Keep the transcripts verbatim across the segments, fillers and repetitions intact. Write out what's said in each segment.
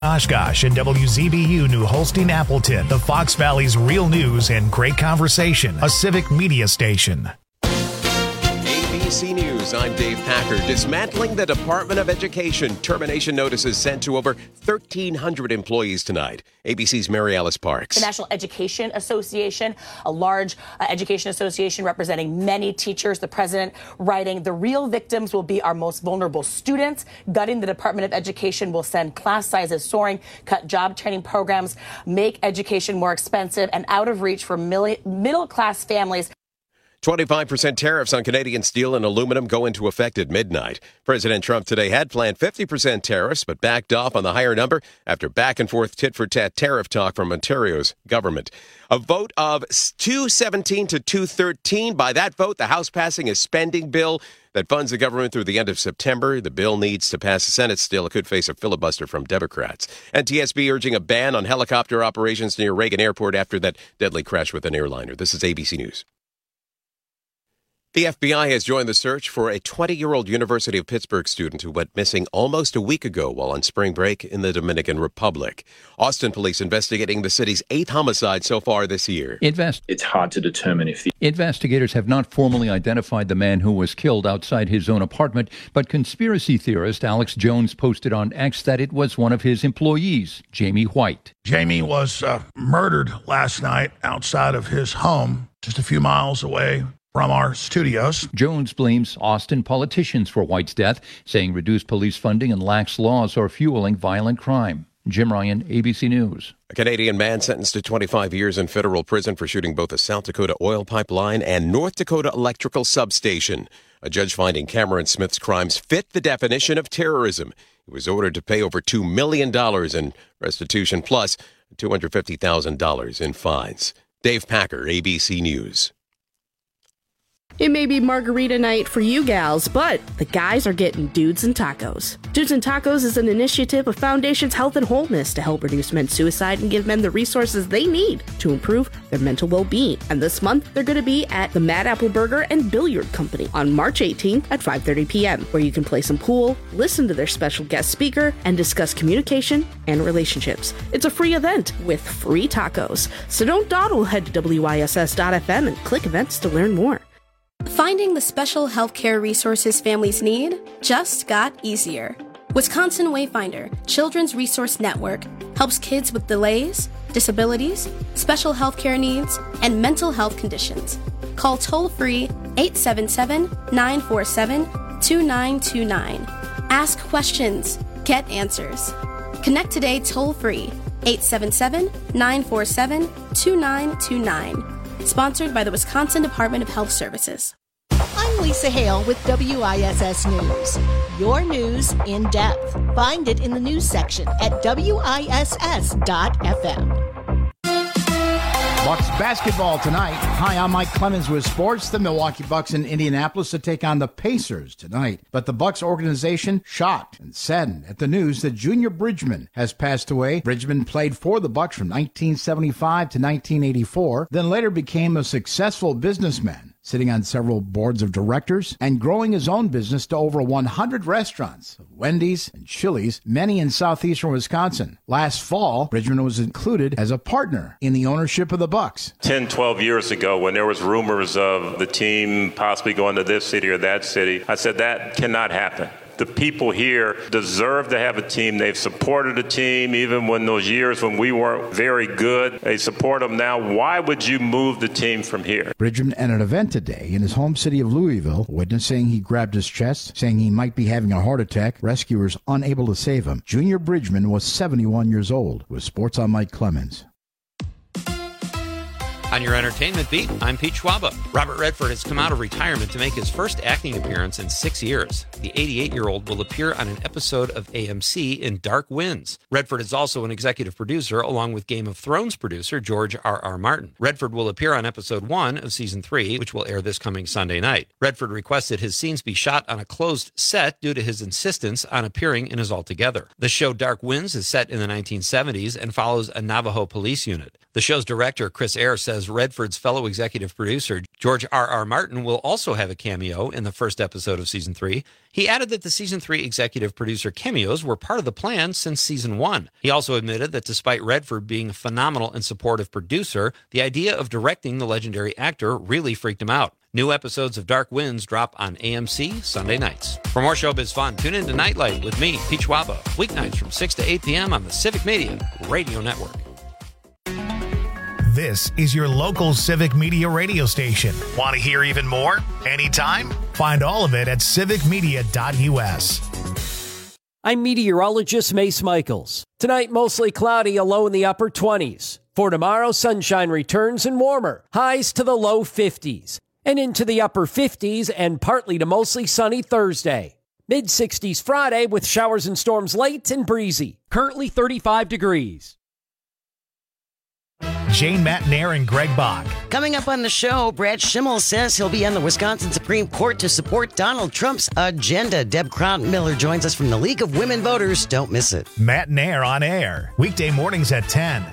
Oshkosh and W Z B U New Holstein Appleton, the Fox Valley's real news and great conversation, a civic media station. A B C News, I'm Dave Packer. Dismantling the Department of Education. Termination notices sent to over thirteen hundred employees tonight. A B C's Mary Alice Parks. The National Education Association, a large uh, education association representing many teachers. The president writing, the real victims will be our most vulnerable students. Gutting the Department of Education will send class sizes soaring, cut job training programs, make education more expensive and out of reach for milli- middle-class families. twenty-five percent tariffs on Canadian steel and aluminum go into effect at midnight. President Trump today had planned fifty percent tariffs, but backed off on the higher number after back-and-forth tit-for-tat tariff talk from Ontario's government. A vote of two seventeen to two thirteen. By that vote, the House passing a spending bill that funds the government through the end of September. The bill needs to pass the Senate still. It could face a filibuster from Democrats. N T S B urging a ban on helicopter operations near Reagan Airport after that deadly crash with an airliner. This is A B C News. The F B I has joined the search for a twenty-year-old University of Pittsburgh student who went missing almost a week ago while on spring break in the Dominican Republic. Austin police investigating the city's eighth homicide so far this year. Invest- it's hard to determine if the... Investigators have not formally identified the man who was killed outside his own apartment, but conspiracy theorist Alex Jones posted on X that it was one of his employees, Jamie White. Jamie was uh, murdered last night outside of his home, just a few miles away from our studios. Jones blames Austin politicians for White's death, saying reduced police funding and lax laws are fueling violent crime. Jim Ryan, A B C News. A Canadian man sentenced to twenty-five years in federal prison for shooting both a South Dakota oil pipeline and North Dakota electrical substation. A judge finding Cameron Smith's crimes fit the definition of terrorism. He was ordered to pay over two million dollars in restitution plus two hundred fifty thousand dollars in fines. Dave Packer, A B C News. It may be margarita night for you gals, but the guys are getting Dudes and Tacos. Dudes and Tacos is an initiative of Foundation's Health and Wholeness to help reduce men's suicide and give men the resources they need to improve their mental well-being. And this month, they're going to be at the Mad Apple Burger and Billiard Company on March eighteenth at five thirty p.m., where you can play some pool, listen to their special guest speaker, and discuss communication and relationships. It's a free event with free tacos. So don't dawdle, head to W I S S dot F M and click events to learn more. Finding the special healthcare resources families need just got easier. Wisconsin Wayfinder Children's Resource Network helps kids with delays, disabilities, special healthcare needs, and mental health conditions. Call toll-free eight seven seven, nine four seven, two nine two nine. Ask questions. Get answers. Connect today toll-free eight seven seven, nine four seven, two nine two nine. Sponsored by the Wisconsin Department of Health Services. I'm Lisa Hale with W I S S News. Your news in depth. Find it in the news section at W I S S dot F M. Bucks basketball tonight. Hi, I'm Mike Clemens with sports. The Milwaukee Bucks in Indianapolis to take on the Pacers tonight. But the Bucks organization shocked and saddened at the news that Junior Bridgman has passed away. Bridgman played for the Bucks from nineteen seventy-five to nineteen eighty-four, then later became a successful businessman, sitting on several boards of directors and growing his own business to over one hundred restaurants, Wendy's and Chili's, many in southeastern Wisconsin. Last fall, Bridgman was included as a partner in the ownership of the Bucks. ten, twelve years ago, when there was rumors of the team possibly going to this city or that city, I said that cannot happen. The people here deserve to have a team. They've supported a team even when those years when we weren't very good. They support them now. Why would you move the team from here? Bridgman at an event today in his home city of Louisville, witness saying he grabbed his chest, saying he might be having a heart attack. Rescuers unable to save him. Junior Bridgman was seventy-one years old. With Sports, I'm Mike Clemens. On your entertainment beat, I'm Pete Schwaba. Robert Redford has come out of retirement to make his first acting appearance in six years. The eighty-eight-year-old will appear on an episode of A M C in Dark Winds. Redford is also an executive producer, along with Game of Thrones producer George R R. Martin. Redford will appear on episode one of season three, which will air this coming Sunday night. Redford requested his scenes be shot on a closed set due to his insistence on appearing in his Altogether. The show Dark Winds is set in the nineteen seventies and follows a Navajo police unit. The show's director, Chris Eyre, says as Redford's fellow executive producer, George R R. Martin, will also have a cameo in the first episode of season three. He added that the season three executive producer cameos were part of the plan since season one. He also admitted that despite Redford being a phenomenal and supportive producer, the idea of directing the legendary actor really freaked him out. New episodes of Dark Winds drop on A M C Sunday nights. For more showbiz fun, tune in to Nightlight with me, Peach Waba, weeknights from six to eight p.m. on the Civic Media Radio Network. This is your local Civic Media radio station. Want to hear even more? Anytime? Find all of it at civic media dot u s. I'm meteorologist Mace Michaels. Tonight, mostly cloudy, a low in the upper twenties. For tomorrow, sunshine returns and warmer, highs to the low fifties. And into the upper fifties and partly to mostly sunny Thursday. Mid-sixties Friday with showers and storms late and breezy. Currently thirty-five degrees. Jane Matnair and Greg Bach. Coming up on the show, Brad Schimmel says he'll be on the Wisconsin Supreme Court to support Donald Trump's agenda. Deb Crown-Miller joins us from the League of Women Voters. Don't miss it. Matnair on air. Weekday mornings at ten.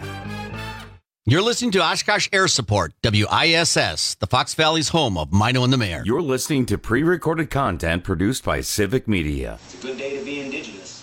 You're listening to Oshkosh Air Support, W I S S, the Fox Valley's home of Mino and the Mayor. You're listening to pre-recorded content produced by Civic Media. It's a good day to be indigenous.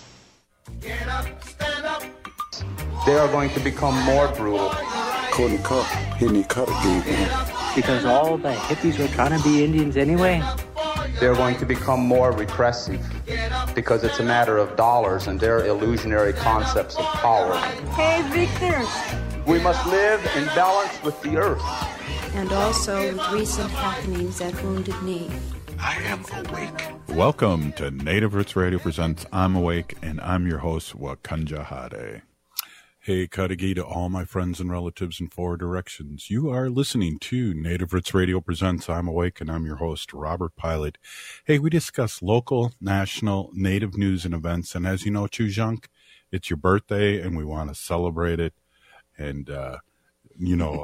Get up, stand up. They are going to become more brutal. Couldn't cut, hitting cut again. Because all the hippies were trying to be Indians anyway. They're going to become more repressive because it's a matter of dollars and their illusionary concepts of power. Hey, Victor. We must live in balance with the earth. And also with recent happenings at Wounded Knee. I am awake. Welcome to Native Roots Radio presents I'm Awake, and I'm your host, Wakanja Hade. Hey, Kadagi to all my friends and relatives in four directions. You are listening to Native Roots Radio presents I'm Awake, and I'm your host, Robert Pilot. Hey, we discuss local, national, Native news and events, and as you know, Chujunk, it's your birthday, and we want to celebrate it. And, uh, you know,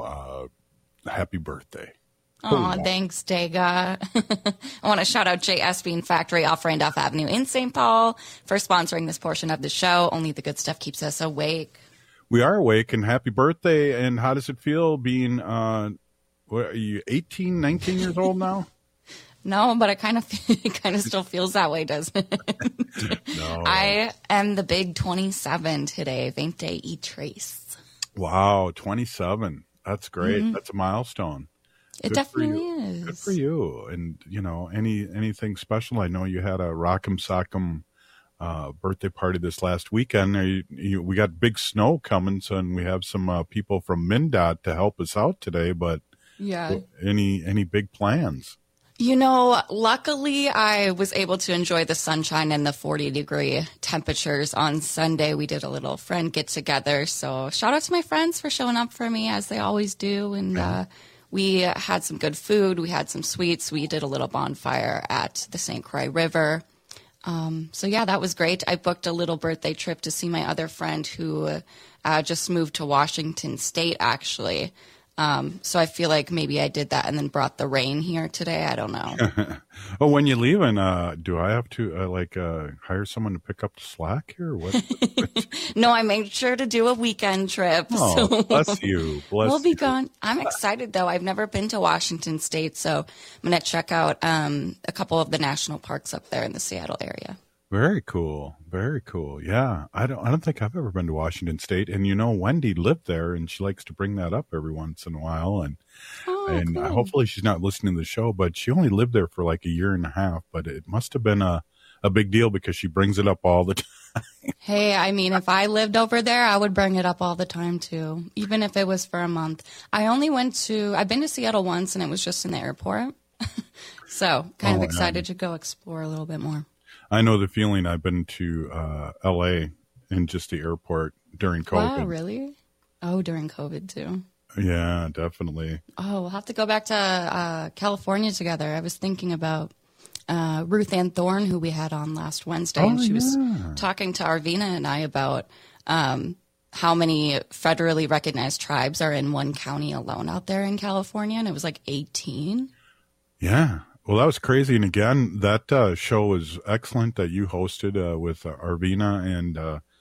uh, happy birthday. Oh, thanks, Dega. I want to shout out J S Bean Factory off Randolph Avenue in Saint Paul for sponsoring this portion of the show. Only the good stuff keeps us awake. We are awake, and happy birthday. And how does it feel being, uh, what are you, eighteen, nineteen years old now? No, but it kind of it kind of still feels that way, doesn't it? No. I am the big twenty-seven today. veinte y tres. Wow, twenty-seven. That's great. Mm-hmm. That's a milestone. It Good definitely is. Good for you. And, you know, any anything special? I know you had a Rock'em Sock'em uh, birthday party this last weekend. Are you, you, we got big snow coming, so and we have some uh, people from MnDOT to help us out today. But yeah, any any big plans? You know, luckily I was able to enjoy the sunshine and the forty degree temperatures on Sunday. We did a little friend get together. So shout out to my friends for showing up for me as they always do. And uh, we had some good food. We had some sweets. We did a little bonfire at the Saint Croix River. Um, so yeah, that was great. I booked a little birthday trip to see my other friend who uh, just moved to Washington State, actually. Um, so I feel like maybe I did that and then brought the rain here today. I don't know. Oh, when you're leaving, uh, do I have to uh, like uh, hire someone to pick up the slack here? Or what? No, I made sure to do a weekend trip. Oh, so bless you. Bless we'll be you. gone. I'm excited though. I've never been to Washington State, so I'm going to check out um, a couple of the national parks up there in the Seattle area. Very cool. Very cool. Yeah. I don't I don't think I've ever been to Washington State. And you know, Wendy lived there and she likes to bring that up every once in a while. And oh, and cool. hopefully she's not listening to the show, but she only lived there for like a year and a half. But it must have been a, a big deal because she brings it up all the time. Hey, I mean, if I lived over there, I would bring it up all the time too, even if it was for a month. I only went to, I've been to Seattle once and it was just in the airport. So kind Oh, of excited yeah. to go explore a little bit more. I know the feeling. I've been to uh, L A in just the airport during COVID. Wow, really? Oh, during COVID too. Yeah, definitely. Oh, we'll have to go back to uh, California together. I was thinking about uh, Ruth Ann Thorne, who we had on last Wednesday, Oh, and she yeah. was talking to Arvina and I about um, how many federally recognized tribes are in one county alone out there in California, and it was like eighteen. Yeah. Well, that was crazy. And again, that uh, show was excellent that you hosted uh, with uh, Arvina. And uh,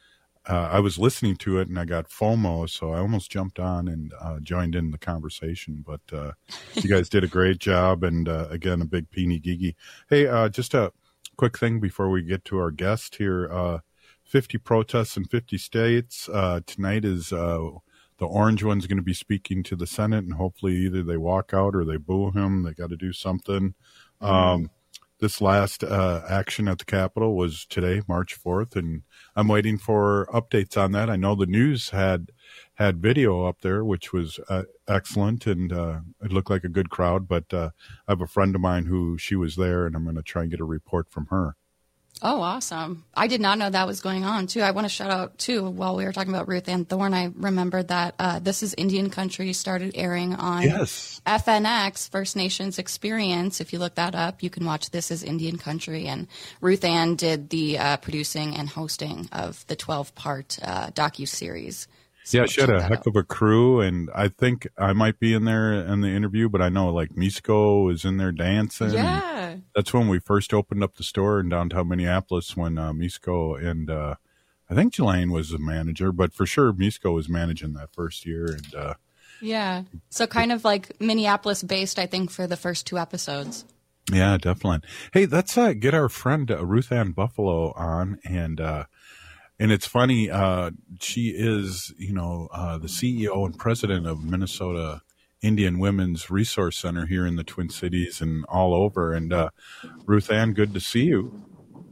uh, I was listening to it and I got FOMO, so I almost jumped on and uh, joined in the conversation. But uh, you guys did a great job, and uh, again, a big Peony Gigi. Hey, uh, just a quick thing before we get to our guest here. Uh, fifty protests in fifty states. Uh, tonight is uh, the orange one's going to be speaking to the Senate, and hopefully either they walk out or they boo him. They got to do something. Mm-hmm. Um, this last uh, action at the Capitol was today, March fourth, and I'm waiting for updates on that. I know the news had had video up there, which was uh, excellent, and uh, it looked like a good crowd. But uh, I have a friend of mine who she was there, and I'm going to try and get a report from her. Oh, awesome. I did not know that was going on, too. I want to shout out, too, while we were talking about Ruth Ann Thorne, I remembered that uh, This is Indian Country started airing on yes. F N X, First Nations Experience. If you look that up, you can watch This is Indian Country. And Ruth Ann did the uh, producing and hosting of the twelve-part uh, docuseries. So yeah, she had a heck out. of a crew, and I think I might be in there in the interview, but I know like Misko is in there dancing. Yeah. That's when we first opened up the store in downtown Minneapolis, when uh, Misko and uh, I think Jelaine was the manager, but for sure Misko was managing that first year. And uh, yeah, so kind of like Minneapolis based, I think, for the first two episodes. Yeah, definitely. Hey, let's uh, get our friend uh, Ruth Ann Buffalo on, and uh, And it's funny, uh, she is, you know, uh, the C E O and president of Minnesota Indian Women's Resource Center here in the Twin Cities and all over. And uh, Ruth Ann, good to see you.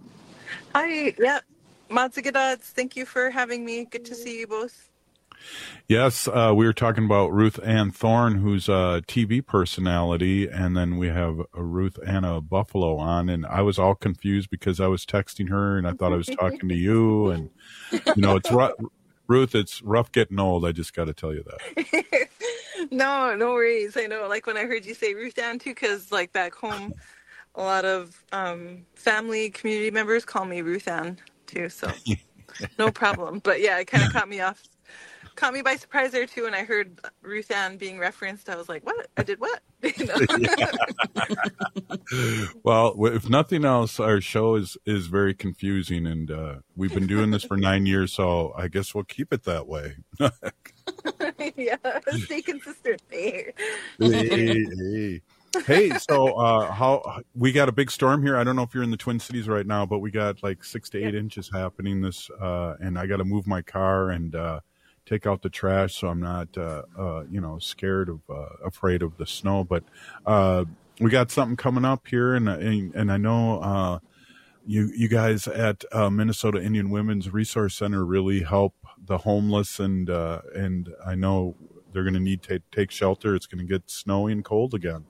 Hi, yeah, Matsugadots, thank you for having me. Good to see you both. Yes, uh, we were talking about Ruth Ann Thorne, who's a T V personality, and then we have a Ruth Anna Buffalo on, and I was all confused because I was texting her, and I thought I was talking to you, and, you know, it's rough, Ruth, it's rough getting old, I just got to tell you that. No, no worries. I know, like, when I heard you say Ruth Ann, too, because, like, back home, a lot of um, family, community members call me Ruth Ann, too, so no problem. But, yeah, it kind of caught me off. Caught me by surprise there too, and I heard Ruth Ann being referenced. I was like, "What? I did what?" You know? Well, if nothing else, our show is is very confusing, and uh, we've been doing this for nine years, so I guess we'll keep it that way. Yeah, stay consistent. Hey, hey, hey. Hey, so uh, how we got a big storm here. I don't know if you're in the Twin Cities right now, but we got like six to eight yeah. inches happening this, uh, and I got to move my car and. Uh, take out the trash so I'm not, uh, uh, you know, scared of, uh, afraid of the snow. But uh, we got something coming up here, and and, and I know uh, you you guys at uh, Minnesota Indian Women's Resource Center really help the homeless, and uh, and I know they're going to need to take shelter. It's going to get snowy and cold again.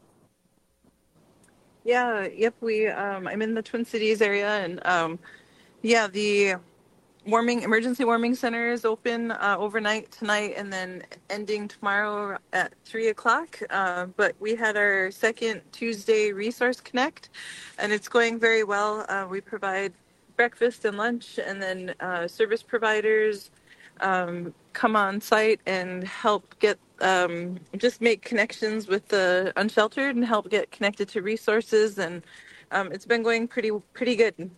Yeah, yep. We um, I'm in the Twin Cities area, and um, yeah, the warming emergency warming center is open uh, overnight tonight and then ending tomorrow at three o'clock. Uh, but we had our second Tuesday Resource Connect, and it's going very well. Uh, we provide breakfast and lunch, and then uh, service providers um, come on site and help get um, just make connections with the unsheltered and help get connected to resources. And um, it's been going pretty pretty good.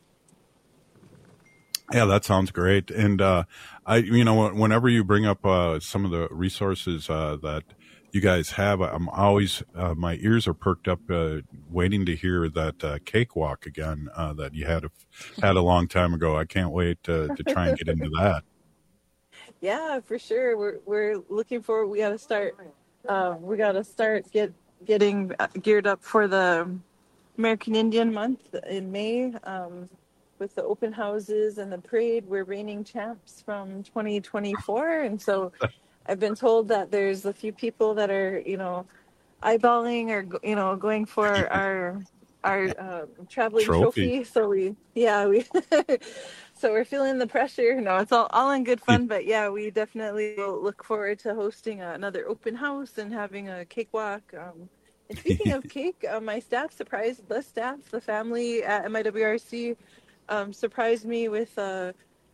Yeah, that sounds great. And, uh, I, you know, whenever you bring up, uh, some of the resources, uh, that you guys have, I'm always, uh, my ears are perked up, uh, waiting to hear that, uh, cakewalk again, uh, that you had, a, had a long time ago. I can't wait to, to try and get into that. Yeah, for sure. We're, we're looking forward. We got to start, uh, we got to start get, getting geared up for the American Indian Month in May. Um, with the open houses and the parade. We're reigning champs from twenty twenty-four. And so I've been told that there's a few people that are, you know, eyeballing or, you know, going for our, our uh, traveling trophy. trophy. So we, yeah, we, so we're feeling the pressure. No, it's all, all in good fun, but yeah, we definitely will look forward to hosting another open house and having a cakewalk. Um, and speaking of cake, uh, my staff surprised the staff, the family at M I W R C, Um, surprised me with uh,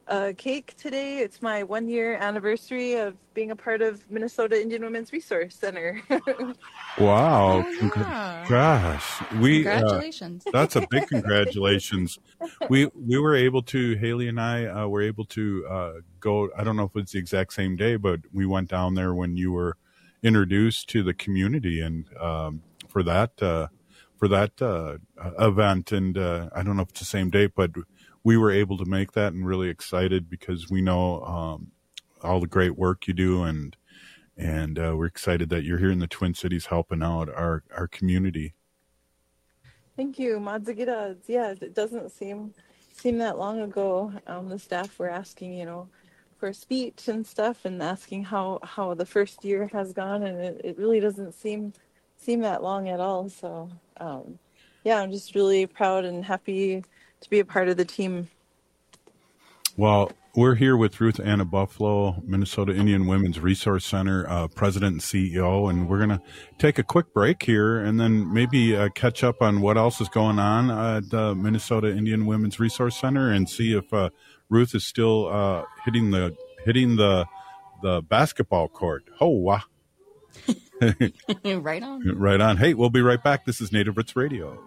a cake today. It's my one year anniversary of being a part of Minnesota Indian Women's Resource Center. Wow. Oh, yeah. Gosh. We, Congratulations. Uh, that's a big congratulations. we we were able to, Haley and I uh, were able to uh, go, I don't know if it's the exact same day, but we went down there when you were introduced to the community and um, for that uh, for that uh, event. And uh, I don't know if it's the same date, but we were able to make that and really excited because we know um, all the great work you do and And uh, we're excited that you're here in the Twin Cities helping out our, our community. Thank you, Madzagida. Yeah, it doesn't seem seem that long ago. Um, the staff were asking, you know, for a speech and stuff, and asking how, how the first year has gone, and it, it really doesn't seem seem that long at all. So, um, yeah, I'm just really proud and happy to be a part of the team. Well, we're here with Ruth Anna Buffalo, Minnesota Indian Women's Resource Center, uh, President and C E O, and we're going to take a quick break here and then maybe uh, catch up on what else is going on at the Minnesota Indian Women's Resource Center and see if uh, Ruth is still uh, hitting the hitting the the basketball court. Oh, wow. Right on. Right on. Hey, we'll be right back. This is Native Roots Radio.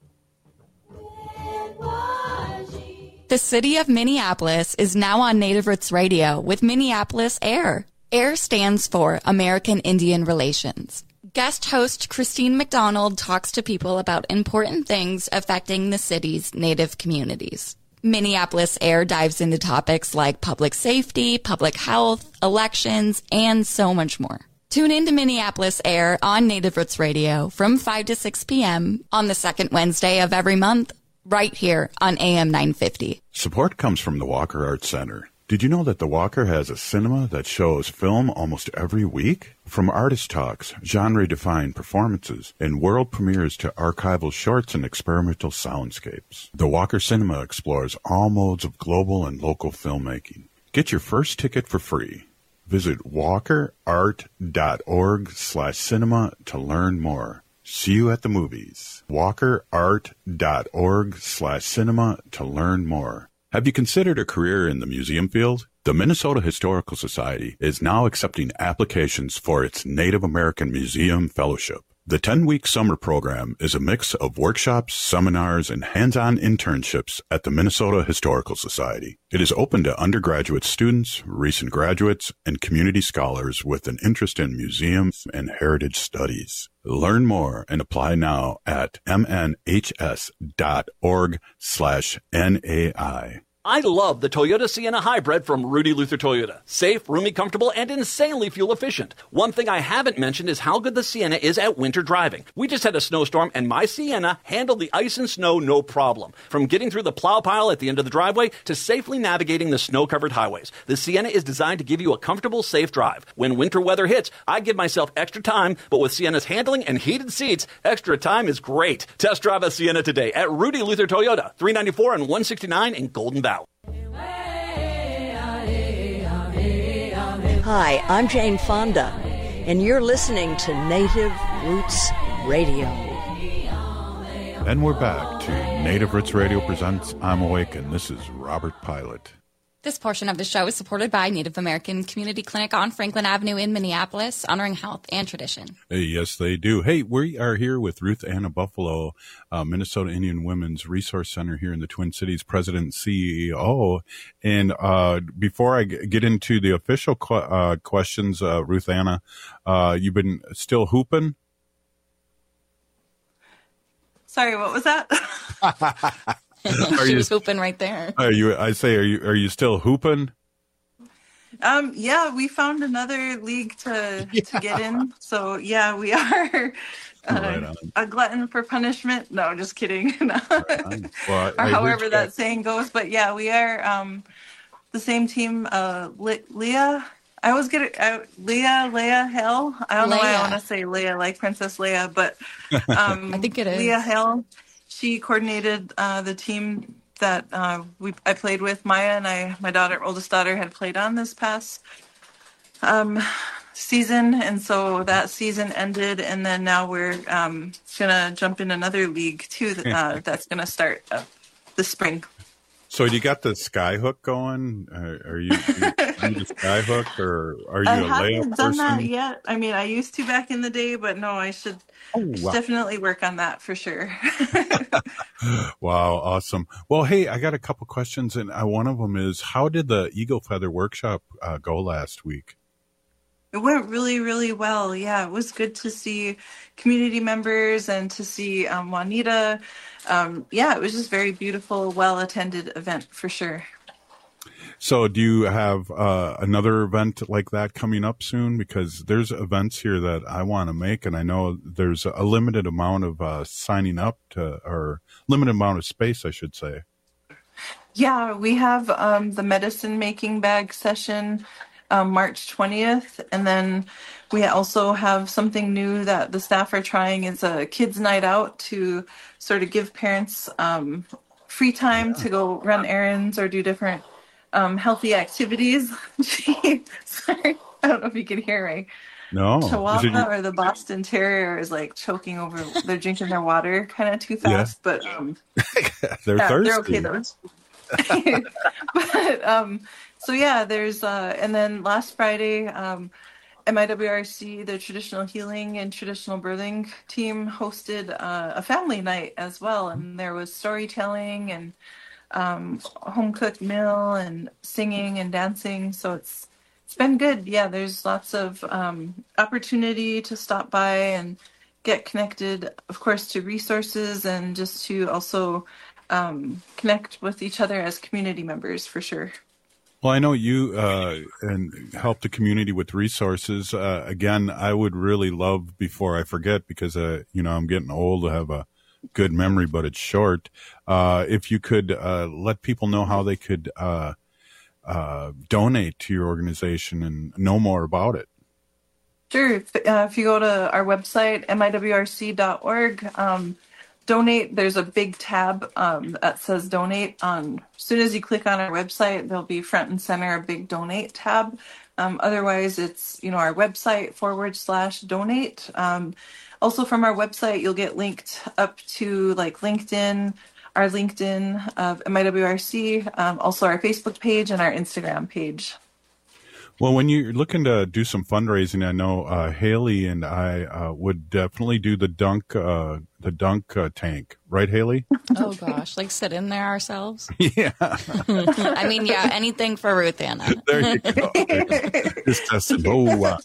The city of Minneapolis is now on Native Roots Radio with Minneapolis AIR. AIR stands for American Indian Relations. Guest host Christine McDonald talks to people about important things affecting the city's Native communities. Minneapolis AIR dives into topics like public safety, public health, elections, and so much more. Tune in to Minneapolis AIR on Native Roots Radio from five to six p.m. on the second Wednesday of every month, right here on A M nine fifty. Support comes from the Walker Arts Center. Did you know that the Walker has a cinema that shows film almost every week? From artist talks, genre-defined performances, and world premieres to archival shorts and experimental soundscapes, the Walker Cinema explores all modes of global and local filmmaking. Get your first ticket for free. Visit walkerart.org slash cinema to learn more. See you at the movies. walkerart.org slash cinema to learn more. Have you considered a career in the museum field? The Minnesota Historical Society is now accepting applications for its Native American Museum Fellowship. The ten-week summer program is a mix of workshops, seminars, and hands-on internships at the Minnesota Historical Society. It is open to undergraduate students, recent graduates, and community scholars with an interest in museums and heritage studies. Learn more and apply now at mnhs.org slash NAI. I love the Toyota Sienna Hybrid from Rudy Luther Toyota. Safe, roomy, comfortable, and insanely fuel efficient. One thing I haven't mentioned is how good the Sienna is at winter driving. We just had a snowstorm, and my Sienna handled the ice and snow no problem. From getting through the plow pile at the end of the driveway to safely navigating the snow-covered highways, the Sienna is designed to give you a comfortable, safe drive. When winter weather hits, I give myself extra time, but with Sienna's handling and heated seats, extra time is great. Test drive a Sienna today at Rudy Luther Toyota, three ninety-four and one sixty-nine in Golden Valley. Hi, I'm Jane Fonda, and you're listening to Native Roots Radio. And we're back to Native Roots Radio presents I'm Awake, and this is Robert Pilot. This portion of the show is supported by Native American Community Clinic on Franklin Avenue in Minneapolis, honoring health and tradition. Hey, yes, they do. Hey, we are here with Ruth Anna Buffalo, uh, Minnesota Indian Women's Resource Center here in the Twin Cities, President and C E O. And uh, before I g- get into the official qu- uh, questions, uh, Ruth Anna, uh, you've been still hooping? Sorry, what was that? Are she you, was hooping right there. Are you? I say, are you? Are you still hooping? Um, yeah, we found another league to yeah. to get in. So yeah, we are uh, right a glutton for punishment. No, just kidding. Right well, or I, however I that saying goes. But yeah, we are um, the same team. Uh, Le- Leah. I always get it. Uh, Leah, Leah Hill. I don't Leia. know why I want to say Leah, like Princess Leia, but um, I think it is Leah Hill. She coordinated uh, the team that uh, we I played with. Maya and I, my daughter, oldest daughter, had played on this past um, season, and so that season ended. And then now we're um, gonna jump in another league too. Uh, that's gonna start uh, this spring. So you got the Skyhook going? Uh, are you, are you the Skyhook, or are you I a haven't layup done person? that yet. I mean, I used to back in the day, but no, I should, Oh, I should wow. definitely work on that for sure. Wow, awesome. Well, hey, I got a couple questions, and uh, one of them is, how did the Eagle Feather Workshop uh, go last week? It went really, really well. Yeah, it was good to see community members and to see um, Juanita. Um, yeah, it was just very beautiful, well-attended event for sure. So do you have uh, another event like that coming up soon? Because there's events here that I want to make, and I know there's a limited amount of uh, signing up to, or limited amount of space, I should say. Yeah, we have um, the medicine making bag session um, March twentieth. And then we also have something new that the staff are trying. It's a kids night out to sort of give parents um, free time to go run errands or do different um, healthy activities. Sorry, I don't know if you can hear me. No. Chihuahua or the Boston Terrier is like choking over, they're drinking their water kind of too fast, Yeah. but um, They're yeah, thirsty. they're okay though. But um, so yeah, there's uh, and then last Friday, um, M I W R C, the Traditional Healing and Traditional Birthing team, hosted uh, a family night as well, and there was storytelling and um, home cooked meal and singing and dancing. So it's it's been good. Yeah, there's lots of um, opportunity to stop by and get connected, of course, to resources and just to also um, connect with each other as community members for sure. Well, I know you uh, and help the community with resources. Uh, again, I would really love, before I forget, because uh, you know I'm getting old to have a good memory, but it's short. Uh, if you could uh, let people know how they could uh, uh, donate to your organization and know more about it. Sure. If, uh, if you go to our website, M I W R C dot org, um, donate, there's a big tab um, that says donate. On, as soon as you click on our website, there'll be front and center a big donate tab. Um, otherwise, it's, you know, our website forward slash donate. Um, also from our website, you'll get linked up to like LinkedIn, our LinkedIn of M I W R C, um, also our Facebook page and our Instagram page. Well, when you're looking to do some fundraising, I know uh, Haley and I uh, would definitely do the dunk, uh, the dunk uh, tank, right, Haley? Oh gosh, like sit in there ourselves. Yeah. I mean, yeah, anything for Ruth Anna. There you go. Just testing. Oh, uh,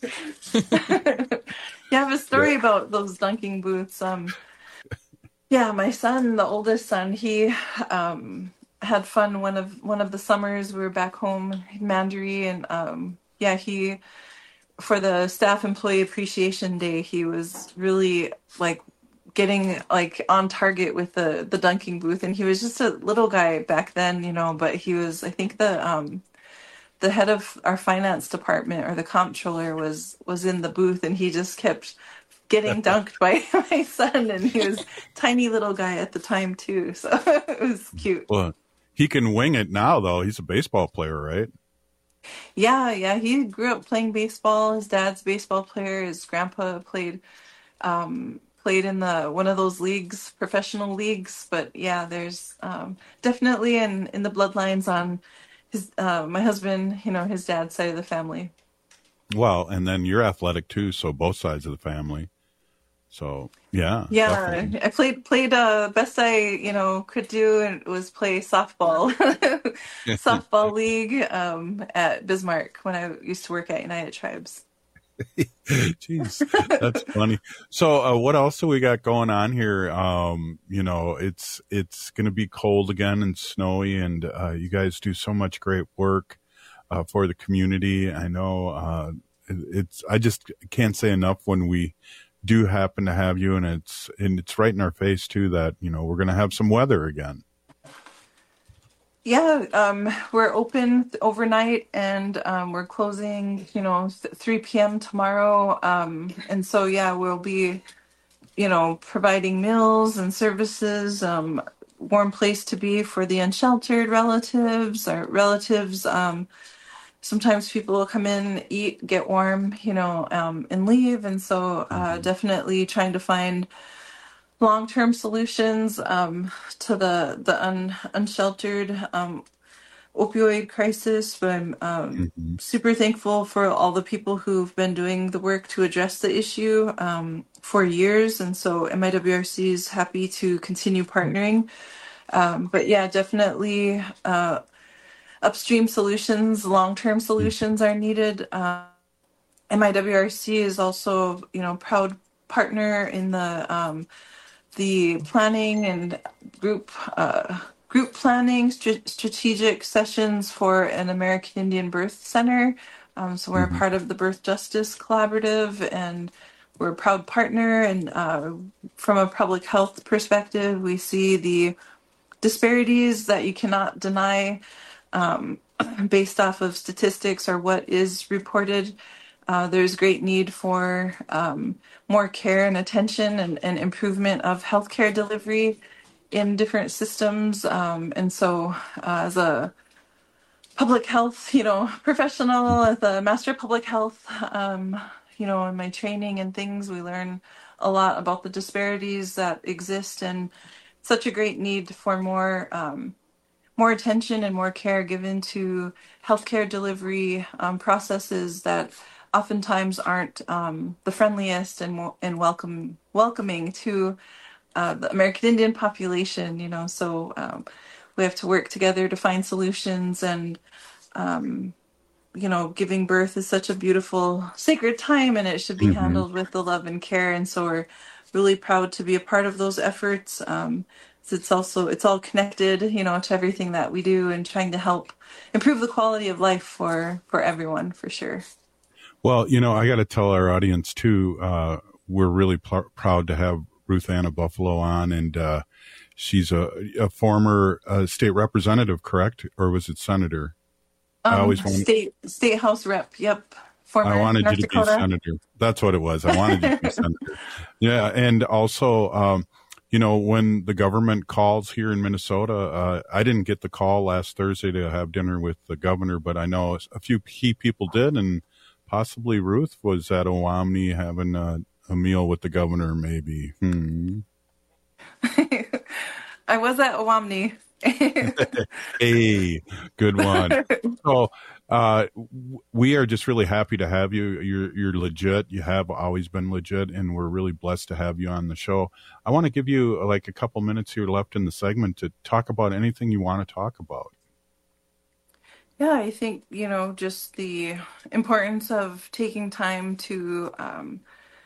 Yeah, I have a story about those dunking booths. Um, yeah, my son, the oldest son, he um, had fun one of one of the summers. We were back home in Mandaree, and um, yeah, he for the staff employee appreciation day, he was really like getting like on target with the the dunking booth, and he was just a little guy back then, you know. But he was, I think the um, the head of our finance department or the comptroller was was in the booth, and he just kept getting dunked by my son, and he was tiny little guy at the time too, so it was cute. well, he can wing it now, though. He's a baseball player, right? Yeah, yeah, he grew up playing baseball. His dad's a baseball player. His grandpa played um, played in the one of those leagues, professional leagues. But yeah, there's um, definitely in in the bloodlines on his uh, my husband, you know, his dad's side of the family. Well, and then you're athletic too, so both sides of the family. So yeah, Yeah, definitely. I played played uh best I you know could do, and it was play softball, softball league um at Bismarck when I used to work at United Tribes. Jeez, that's funny. So, uh, what else do we got going on here? Um, you know, it's it's going to be cold again and snowy, and uh, you guys do so much great work uh, for the community. I know uh, it, it's. I just can't say enough when we do happen to have you, and it's and it's right in our face too that you know we're going to have some weather again. Yeah, um, we're open overnight, and um, we're closing, you know, three p.m. tomorrow. Um, and so, yeah, we'll be, you know, providing meals and services, um, warm place to be for the unsheltered relatives or relatives. Um, sometimes people will come in, eat, get warm, you know, um, and leave. And so uh, definitely trying to find long-term solutions um, to the the un, unsheltered um, opioid crisis. But I'm um, Mm-hmm. super thankful for all the people who've been doing the work to address the issue um, for years, and so M I W R C is happy to continue partnering. Um, but yeah, definitely uh, upstream solutions, long-term solutions are needed. Uh, M I W R C is also, you know, proud partner in the um, the planning and group uh, group planning st- strategic sessions for an American Indian Birth Center. Um, so we're Mm-hmm. a part of the Birth Justice Collaborative, and we're a proud partner. And uh, from a public health perspective, we see the disparities that you cannot deny um, based off of statistics or what is reported. Uh, there's great need for um, more care and attention and, and improvement of healthcare delivery in different systems. Um, and so uh, as a public health, you know, professional, as a master of public health, um, you know, in my training and things, we learn a lot about the disparities that exist, and such a great need for more um, more attention and more care given to healthcare delivery um, processes that oftentimes aren't um, the friendliest and mo- and welcome welcoming to uh, the American Indian population. You know, so um, we have to work together to find solutions. And um, you know, giving birth is such a beautiful, sacred time, and it should be Mm-hmm. handled with the love and care. And so we're really proud to be a part of those efforts. Um, so it's also, it's all connected, you know, to everything that we do, and trying to help improve the quality of life for, for everyone, for sure. Well, you know, I got to tell our audience too, uh, we're really pl- proud to have Ruth Anna Buffalo on, and uh, she's a, a former uh, state representative, correct? Or was it senator? I Um, always wanted, state, state house rep. Yep. Former I wanted North you to Dakota. be senator. That's what it was. I wanted you to be senator. Yeah. And also, um, you know, when the government calls here in Minnesota, uh, I didn't get the call last Thursday to have dinner with the governor, but I know a few key people did, and possibly Ruth was at Owamni having a, a meal with the governor, maybe. Hmm. I was at Owamni. Hey, good one. So, uh, w- we are just really happy to have you. You're, you're legit. You have always been legit, and we're really blessed to have you on the show. I want to give you uh, like a couple minutes here left in the segment to talk about anything you want to talk about. Yeah, I think, you know, just the importance of taking time to um,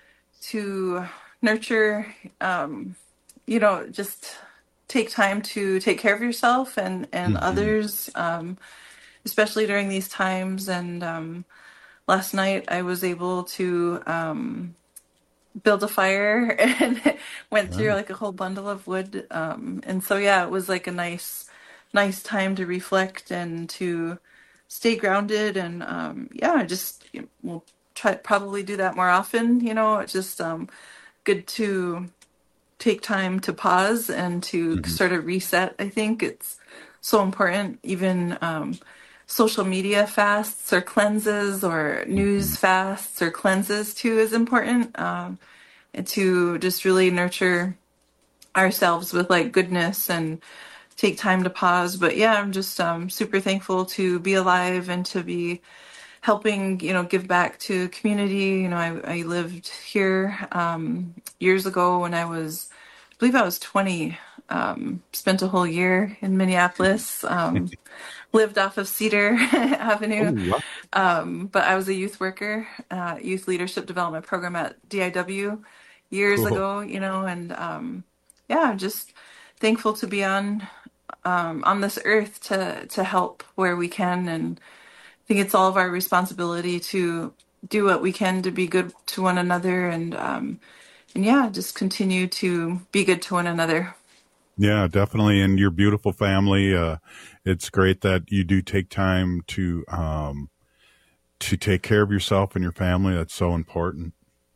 to nurture, um, you know, just take time to take care of yourself and, and Mhm. others, um, especially during these times. And um, last night I was able to um, build a fire and went through Wow. like a whole bundle of wood. Um, and so, yeah, it was like a nice, nice time to reflect and to stay grounded. And um, yeah, I just you know, we'll try probably do that more often. You know, it's just um, good to take time to pause and to sort of reset. I think it's so important. Even um, social media fasts or cleanses, or news fasts or cleanses too, is important. Um, and to just really nurture ourselves with like goodness and take time to pause. But yeah, I'm just um, super thankful to be alive and to be helping, you know, give back to community. You know, I, I lived here um, years ago when I was, I believe I was twenty, um, spent a whole year in Minneapolis, um, lived off of Cedar Avenue. Oh, wow. Um, but I was a youth worker, uh, youth leadership development program at D I W years Cool. ago, you know, and um, yeah, I'm just thankful to be on um, on this earth to to help where we can. And I think it's all of our responsibility to do what we can to be good to one another, and um, and yeah, just continue to be good to one another. Yeah, definitely. And your beautiful family. Uh, it's great that you do take time to, um, to take care of yourself and your family. That's so important.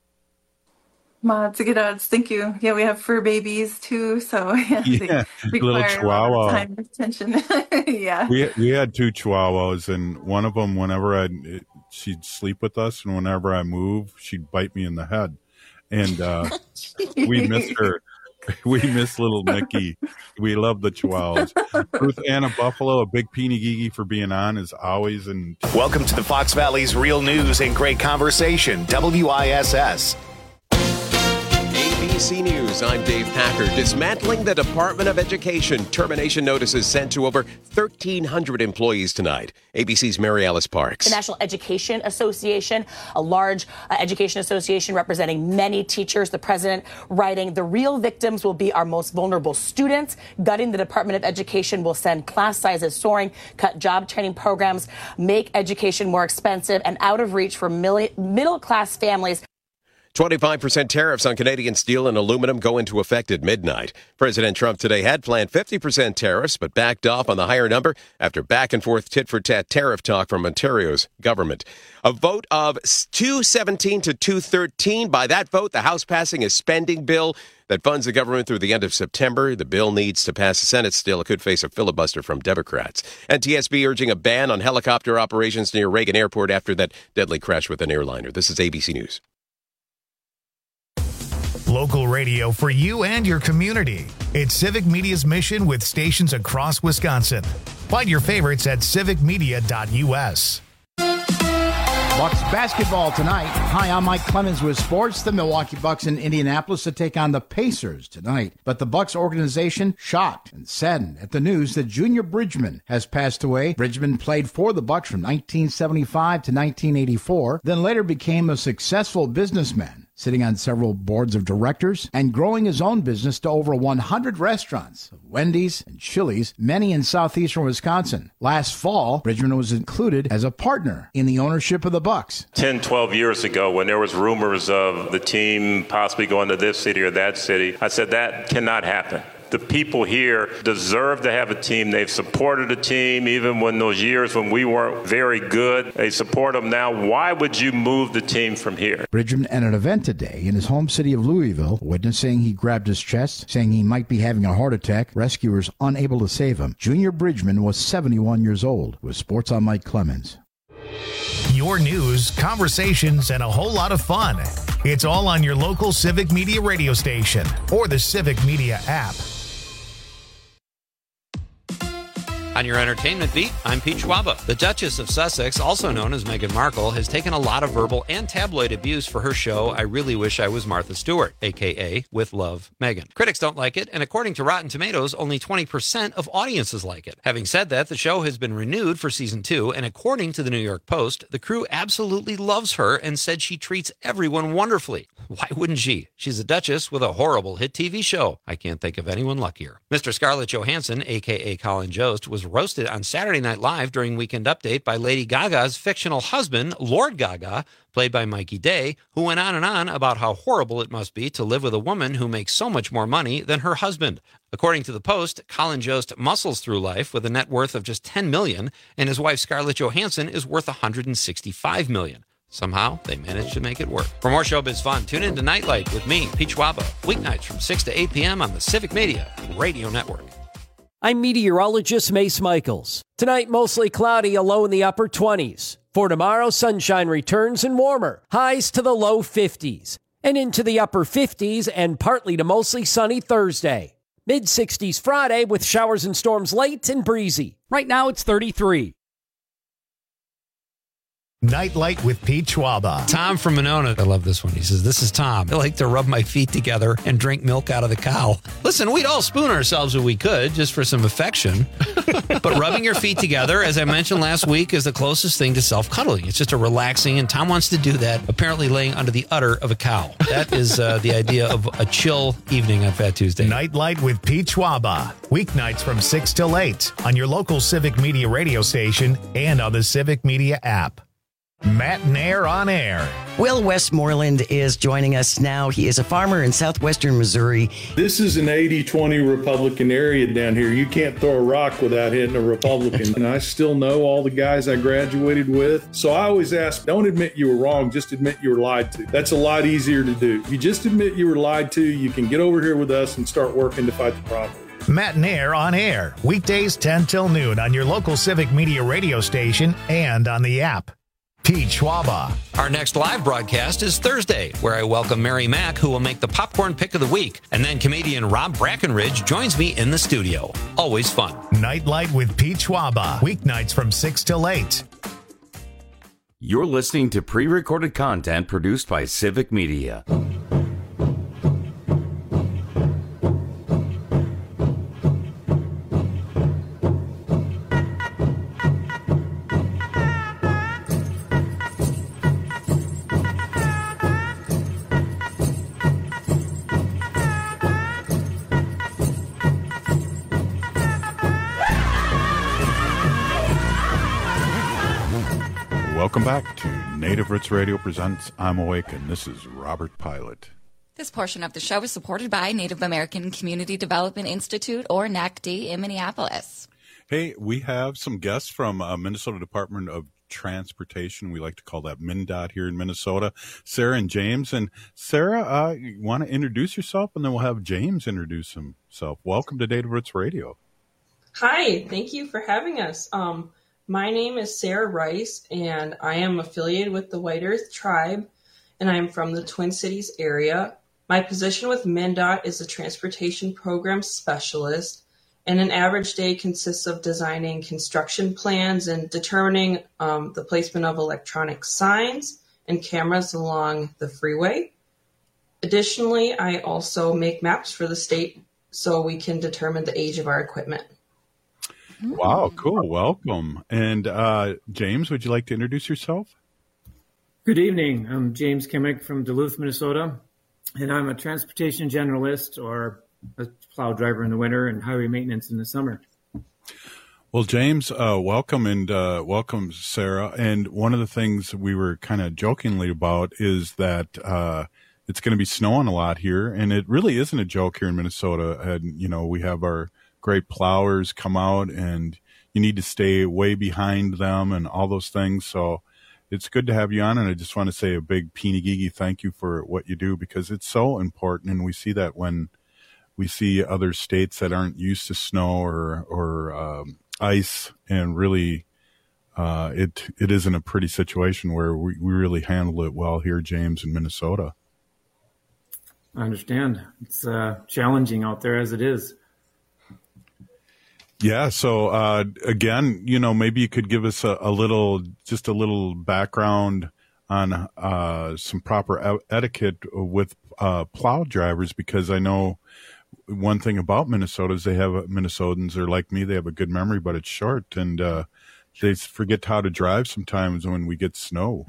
Ma, to get odds. Thank you. Yeah, we have fur babies too, so yeah, Yeah, they little require a lot chihuahua. of time and attention. Yeah. We we had two chihuahuas, and one of them, whenever I she'd sleep with us, and whenever I move, she'd bite me in the head, and uh, we miss her. We miss little Mickey. We love the Chihuahuas. Ruth Anna Buffalo, a big peeny gigi for being on as always. And welcome to the Fox Valley's real news and great conversation, W I S S. A B C News, I'm Dave Packer. Dismantling the Department of Education. Termination notices sent to over thirteen hundred employees tonight. A B C's Mary Alice Parks. The National Education Association, a large uh, education association representing many teachers. The president writing, the real victims will be our most vulnerable students. Gutting the Department of Education will send class sizes soaring, cut job training programs, make education more expensive and out of reach for milli- middle-class families. twenty-five percent tariffs on Canadian steel and aluminum go into effect at midnight. President Trump today had planned fifty percent tariffs, but backed off on the higher number after back-and-forth tit-for-tat tariff talk from Ontario's government. A vote of two seventeen to two thirteen. By that vote, the House passing a spending bill that funds the government through the end of September. The bill needs to pass the Senate still. It could face a filibuster from Democrats. And T S B urging a ban on helicopter operations near Reagan Airport after that deadly crash with an airliner. This is A B C News. Local radio for you and your community. It's Civic Media's mission with stations across Wisconsin. Find your favorites at civic media dot U S. Bucks basketball tonight. Hi, I'm Mike Clemens with sports. The Milwaukee Bucks in Indianapolis to take on the Pacers tonight. But the Bucks organization shocked and saddened at the news that Junior Bridgman has passed away. Bridgman played for the Bucks from nineteen seventy-five to nineteen eighty-four, then later became a successful businessman, sitting on several boards of directors and growing his own business to over one hundred restaurants, Wendy's and Chili's, many in southeastern Wisconsin. Last fall, Bridgman was included as a partner in the ownership of the Bucks. ten, twelve years ago, when there was rumors of the team possibly going to this city or that city, I said that cannot happen. The people here deserve to have a team. They've supported the team even when those years when we weren't very good. They support them now. Why would you move the team from here? Bridgman at an event today in his home city of Louisville, a witness saying he grabbed his chest, saying he might be having a heart attack. Rescuers unable to save him. Junior Bridgman was seventy-one years old. With Sports, I'm Mike Clemens. Your news, conversations, and a whole lot of fun. It's all on your local Civic Media radio station or the Civic Media app. On your entertainment beat, I'm Pete Schwaba. The Duchess of Sussex, also known as Meghan Markle, has taken a lot of verbal and tabloid abuse for her show I Really Wish I Was Martha Stewart, a k a. With Love, Meghan. Critics don't like it, and according to Rotten Tomatoes, only twenty percent of audiences like it. Having said that, the show has been renewed for season two, and according to the New York Post, the crew absolutely loves her and said she treats everyone wonderfully. Why wouldn't she? She's a duchess with a horrible hit T V show. I can't think of anyone luckier. Mister Scarlett Johansson, a k a. Colin Jost, was roasted on Saturday Night Live during Weekend Update by Lady Gaga's fictional husband, Lord Gaga, played by Mikey Day, who went on and on about how horrible it must be to live with a woman who makes so much more money than her husband. According to the Post, Colin Jost muscles through life with a net worth of just ten million dollars, and his wife Scarlett Johansson is worth one hundred sixty-five million dollars. Somehow, they managed to make it work. For more showbiz fun, tune in to Nightlight with me, Pete Schwaba, weeknights from six to eight p.m. on the Civic Media Radio Network. I'm meteorologist Mace Michaels. Tonight, mostly cloudy, a low in the upper twenties. For tomorrow, sunshine returns and warmer, highs to the low fifties. And into the upper fifties and partly to mostly sunny Thursday. mid-sixties Friday with showers and storms late and breezy. Right now, it's thirty-three. Nightlight with Pete Schwaba. Tom from Monona. I love this one. He says, this is Tom. I like to rub my feet together and drink milk out of the cow. Listen, we'd all spoon ourselves if we could, just for some affection. But rubbing your feet together, as I mentioned last week, is the closest thing to self-cuddling. It's just a relaxing, and Tom wants to do that, apparently laying under the udder of a cow. That is uh, the idea of a chill evening on Fat Tuesday. Nightlight with Pete Schwaba. Weeknights from six till eight on your local Civic Media radio station and on the Civic Media app. Matt Nair on air. Will Westmoreland is joining us now. He is a farmer in southwestern Missouri. This is an eighty twenty Republican area down here. You can't throw a rock without hitting a Republican. And I still know all the guys I graduated with. So I always ask, don't admit you were wrong, just admit you were lied to. That's a lot easier to do. If you just admit you were lied to, you can get over here with us and start working to fight the problem. Matt Nair on air. Weekdays ten till noon on your local Civic Media radio station and on the app. Pete Schwaba. Our next live broadcast is Thursday, where I welcome Mary Mack, who will make the popcorn pick of the week. And then comedian Rob Brackenridge joins me in the studio. Always fun. Nightlight with Pete Schwaba. Weeknights from six till eight. You're listening to pre-recorded content produced by Civic Media. Welcome back to Native Roots Radio presents I'm Awake, and this is Robert Pilot. This portion of the show is supported by Native American Community Development Institute, or N A C D, in Minneapolis. Hey, we have some guests from uh, Minnesota Department of Transportation. We like to call that MnDOT here in Minnesota. Sarah and James. And Sarah, uh, you want to introduce yourself, and then we'll have James introduce himself. Welcome to Native Roots Radio. Hi, thank you for having us. Um, My name is Sarah Rice, and I am affiliated with the White Earth Tribe, and I am from the Twin Cities area. My position with MnDOT is a transportation program specialist, and an average day consists of designing construction plans and determining um, the placement of electronic signs and cameras along the freeway. Additionally, I also make maps for the state so we can determine the age of our equipment. Wow, cool. Welcome. And uh, James, would you like to introduce yourself? Good evening. I'm James Kimmick from Duluth, Minnesota, and I'm a transportation generalist, or a plow driver in the winter and highway maintenance in the summer. Well, James, uh, welcome, and uh, welcome, Sarah. And one of the things we were kind of jokingly about is that uh, it's going to be snowing a lot here, and it really isn't a joke here in Minnesota. And, you know, we have our great plowers come out, and you need to stay way behind them and all those things. So it's good to have you on. And I just want to say a big Peenagigi thank you for what you do, because it's so important. And we see that when we see other states that aren't used to snow or, or um, ice, and really uh, it, it isn't a pretty situation where we, we really handle it well here, James, in Minnesota. I understand. It's uh, challenging out there as it is. Yeah. So, uh, again, you know, maybe you could give us a, a little, just a little background on uh, some proper etiquette with uh, plow drivers, because I know one thing about Minnesota is they have, Minnesotans are like me, they have a good memory, but it's short, and uh, they forget how to drive sometimes when we get snow.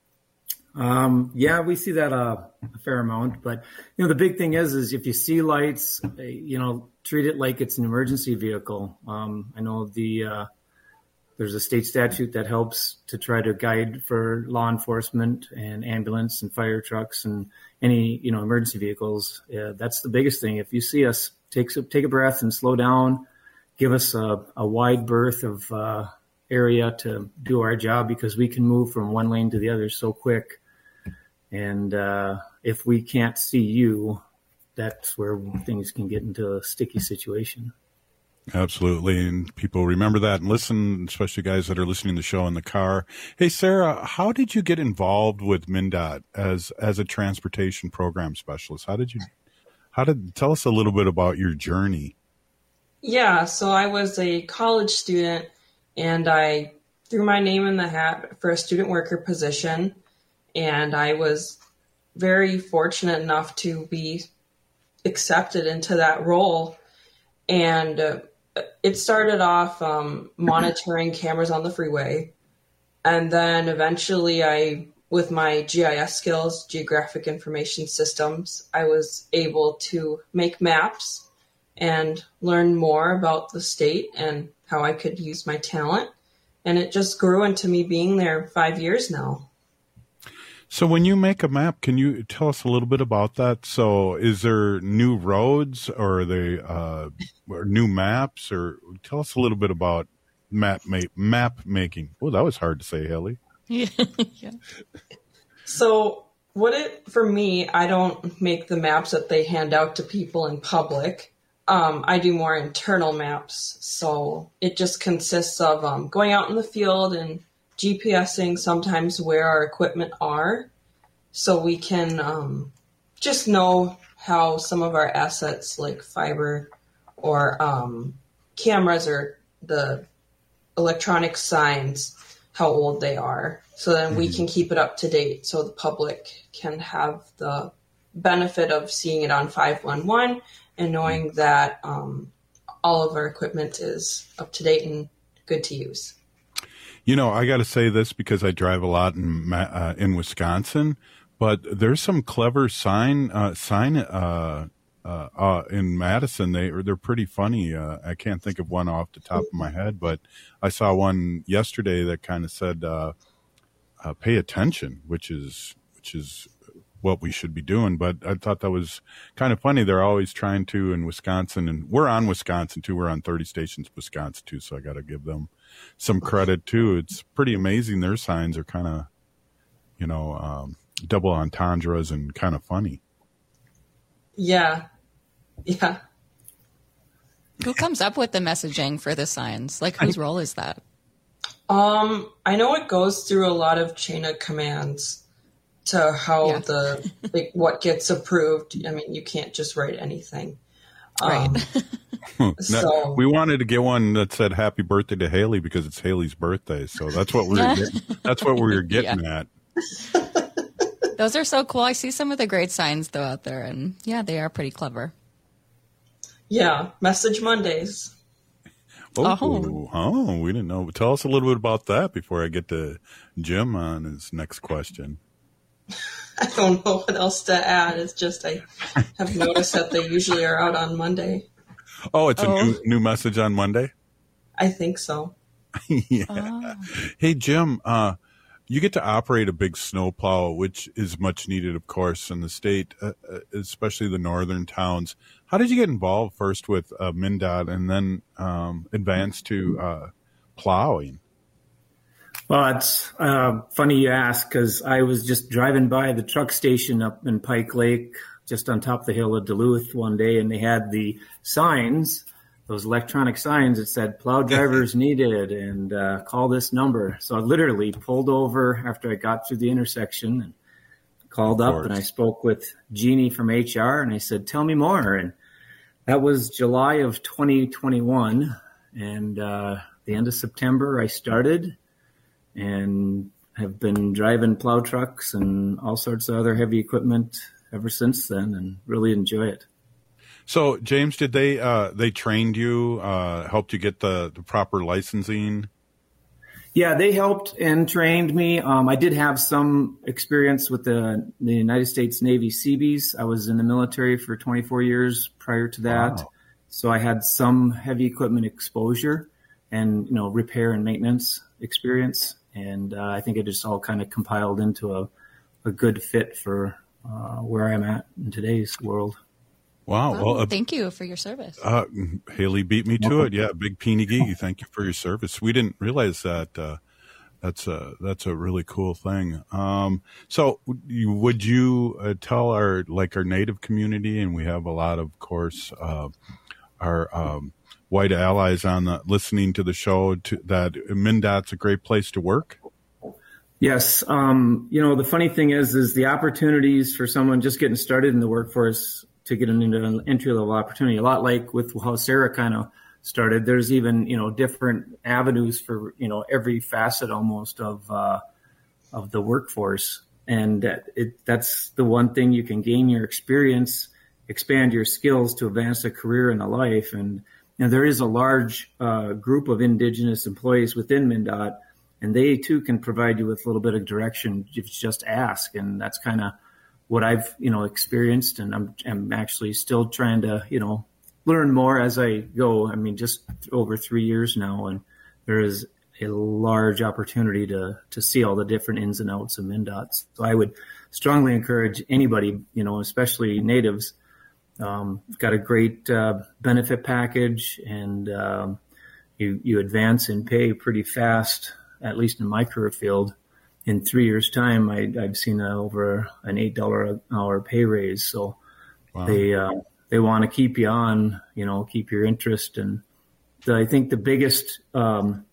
Um, yeah, we see that uh, a fair amount, but you know, the big thing is, is if you see lights, you know, treat it like it's an emergency vehicle. Um, I know the uh, there's a state statute that helps to try to guide for law enforcement and ambulance and fire trucks and any, you know, emergency vehicles. Yeah, that's the biggest thing. If you see us, take take a breath and slow down. Give us a, a wide berth of uh, area to do our job, because we can move from one lane to the other so quick. And uh, if we can't see you, that's where things can get into a sticky situation. Absolutely. And people remember that and listen, especially guys that are listening to the show in the car. Hey, Sarah, how did you get involved with MnDOT as, as a transportation program specialist? How did you, how did, tell us a little bit about your journey. Yeah, so I was a college student, and I threw my name in the hat for a student worker position. And I was very fortunate enough to be accepted into that role. And uh, it started off um, monitoring cameras on the freeway. And then eventually I, with my G I S skills, Geographic Information Systems, I was able to make maps and learn more about the state and how I could use my talent. And it just grew into me being there five years now. So when you make a map, can you tell us a little bit about that? So is there new roads, or are they uh, or new maps, or tell us a little bit about map ma- map making. Oh, that was hard to say, Haley. Yeah. yeah. So what it, for me, I don't make the maps that they hand out to people in public. Um, I do more internal maps. So it just consists of um, going out in the field and GPSing sometimes where our equipment are, so we can um, just know how some of our assets like fiber or um, cameras or the electronic signs, how old they are. So then we can keep it up to date so the public can have the benefit of seeing it on five one one and knowing that um, all of our equipment is up to date and good to use. You know, I got to say this because I drive a lot in uh, in Wisconsin, but there's some clever sign uh, sign uh, uh, uh, in Madison. They they're pretty funny. Uh, I can't think of one off the top of my head, but I saw one yesterday that kind of said, uh, uh, "Pay attention," which is which is what we should be doing. But I thought that was kind of funny. They're always trying to in Wisconsin, and we're on Wisconsin too. We're on thirty stations, Wisconsin too. So I got to give them some credit too. It's pretty amazing. Their signs are kind of, you know, um, double entendres and kind of funny. Yeah. Yeah. Who comes up with the messaging for the signs? Like, whose role is that? Um, I know it goes through a lot of chain of commands to how yeah. the, like, what gets approved. I mean, you can't just write anything. Right. Um, so we wanted to get one that said "Happy Birthday" to Haley because it's Haley's birthday. So that's what we were getting, that's what we were getting yeah. at. Those are so cool. I see some of the great signs though out there, and yeah, they are pretty clever. Yeah, Message Mondays. Oh, oh, oh, we didn't know. Tell us a little bit about that before I get to Jim on his next question. I don't know what else to add. It's just I have noticed that they usually are out on Monday. Oh, it's oh. a new new message on Monday? I think so. yeah. Oh. Hey, Jim, uh, you get to operate a big snowplow, which is much needed, of course, in the state, uh, especially the northern towns. How did you get involved first with uh, MnDOT and then um, advance to uh, plowing? Well, it's uh, funny you ask because I was just driving by the truck station up in Pike Lake, just on top of the hill of Duluth one day, and they had the signs, those electronic signs that said plow drivers needed and uh, call this number. So I literally pulled over after I got through the intersection and called up, and I spoke with Jeannie from H R, and I said, tell me more. And that was July of twenty twenty-one, and uh, the end of September I started and have been driving plow trucks and all sorts of other heavy equipment ever since then, and really enjoy it. So, James, did they uh, they trained you, uh, helped you get the, the proper licensing? Yeah, they helped and trained me. Um, I did have some experience with the, the United States Navy Seabees. I was in the military for twenty-four years prior to that. Wow. So I had some heavy equipment exposure and, you know, repair and maintenance experience. And uh, I think it just all kind of compiled into a, a good fit for uh, where I'm at in today's world. Wow. wow. Well, uh, thank you for your service. Uh, Haley beat me to it. Yeah. Big Peeny Gee. Thank you for your service. We didn't realize that. Uh, that's a, that's a really cool thing. Um, so you, would you uh, tell our, like our Native community, and we have a lot of course, uh, our, um, white allies on the listening to the show, to, that MnDOT's a great place to work? Yes. Um, you know, the funny thing is, is the opportunities for someone just getting started in the workforce to get into an entry level opportunity, a lot like with how Sarah kind of started. There's even, you know, different avenues for, you know, every facet almost of, uh, of the workforce. And it, that's the one thing you can gain your experience, expand your skills to advance a career and a life. And, and there is a large uh, group of Indigenous employees within MnDOT, and they too can provide you with a little bit of direction if you just ask. And that's kind of what I've, you know, experienced, and I'm, I'm actually still trying to, you know, learn more as I go. I mean, just over three years now, and there is a large opportunity to to see all the different ins and outs of MnDOT. So I would strongly encourage anybody, you know, especially natives. Um, got a great uh, benefit package, and um, you you advance in pay pretty fast. At least in my career field, in three years' time, I, I've seen a, over an eight dollar an hour pay raise. So wow. they uh, they want to keep you on, you know, keep your interest. And the, I think the biggest um,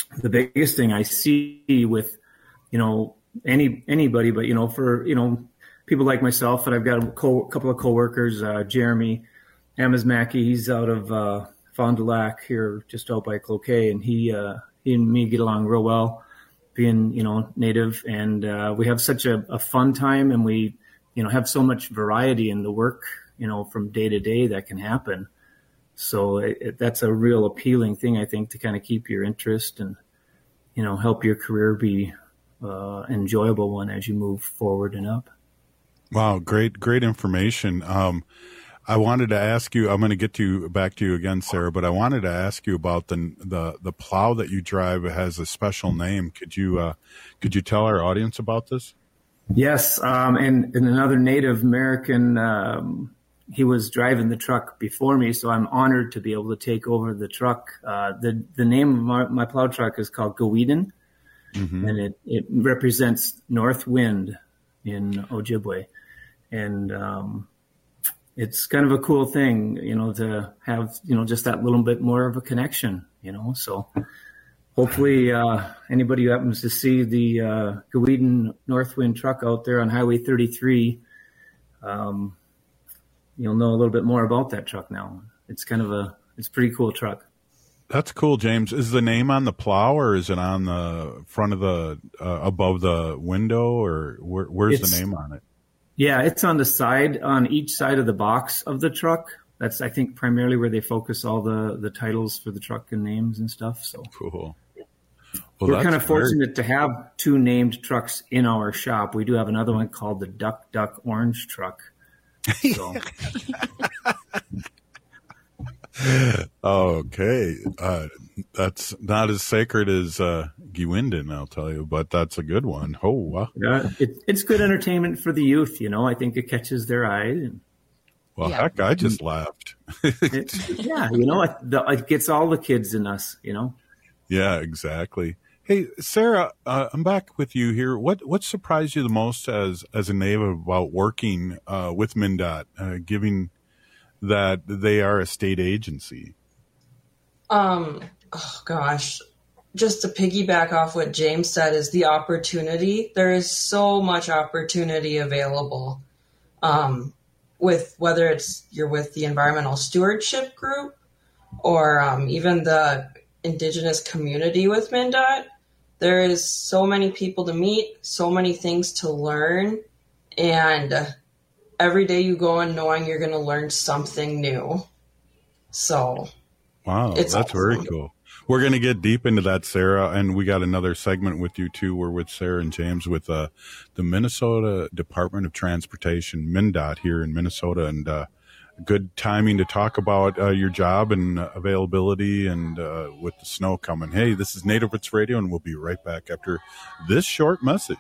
the biggest thing I see with, you know, any anybody, but, you know, for, you know, people like myself, and I've got a co- couple of coworkers, uh, Jeremy Amazmaki, he's out of uh, Fond du Lac here, just out by Cloquet, and he, uh, he and me get along real well, being, you know, native, and uh, we have such a, a fun time, and we, you know, have so much variety in the work, you know, from day to day that can happen. So it, it, that's a real appealing thing, I think, to kind of keep your interest and, you know, help your career be uh, enjoyable one as you move forward and up. Wow, great, great information. Um, I wanted to ask you, I'm going to get to you, back to you again, Sarah, but I wanted to ask you about the the, the plow that you drive. It has a special name. Could you uh, could you tell our audience about this? Yes, um, and, and another Native American, um, he was driving the truck before me, so I'm honored to be able to take over the truck. Uh, the the name of my, my plow truck is called Goweden, mm-hmm. and it, it represents north wind in Ojibwe. And um, it's kind of a cool thing, you know, to have, you know, just that little bit more of a connection, you know. So hopefully uh, anybody who happens to see the uh, Goweden Northwind truck out there on Highway thirty-three, um, you'll know a little bit more about that truck now. It's kind of a, it's a pretty cool truck. That's cool, James. Is the name on the plow, or is it on the front of the, uh, above the window, or where, where's it's, the name on it? Yeah, it's on the side, on each side of the box of the truck. That's, I think, primarily where they focus all the, the titles for the truck and names and stuff. So cool. Well, we're kind of fortunate very... to have two named trucks in our shop. We do have another one called the Duck Duck Orange truck. So. Okay. Uh, that's not as sacred as uh, Goweden, I'll tell you, but that's a good one. Oh, wow. Yeah, it, it's good entertainment for the youth, you know. I think it catches their eye. And, well, yeah. Heck, I just laughed. it, yeah, you know, it, the, it gets all the kids in us, you know. Yeah, exactly. Hey, Sarah, uh, I'm back with you here. What what surprised you the most as, as a native about working uh, with MnDOT, uh, giving that they are a state agency? Um, oh gosh, just to piggyback off what James said is the opportunity. There is so much opportunity available. Um, with whether it's you're with the environmental stewardship group or um, even the indigenous community with MnDOT, there is so many people to meet, so many things to learn, and every day you go in knowing you're going to learn something new. So, wow, it's that's awesome. Very cool. We're going to get deep into that, Sarah, and we got another segment with you too. We're with Sarah and James with uh, the Minnesota Department of Transportation, MnDOT, here in Minnesota, and uh, good timing to talk about uh, your job and uh, availability, and uh, with the snow coming. Hey, this is Native Roots Radio, and we'll be right back after this short message.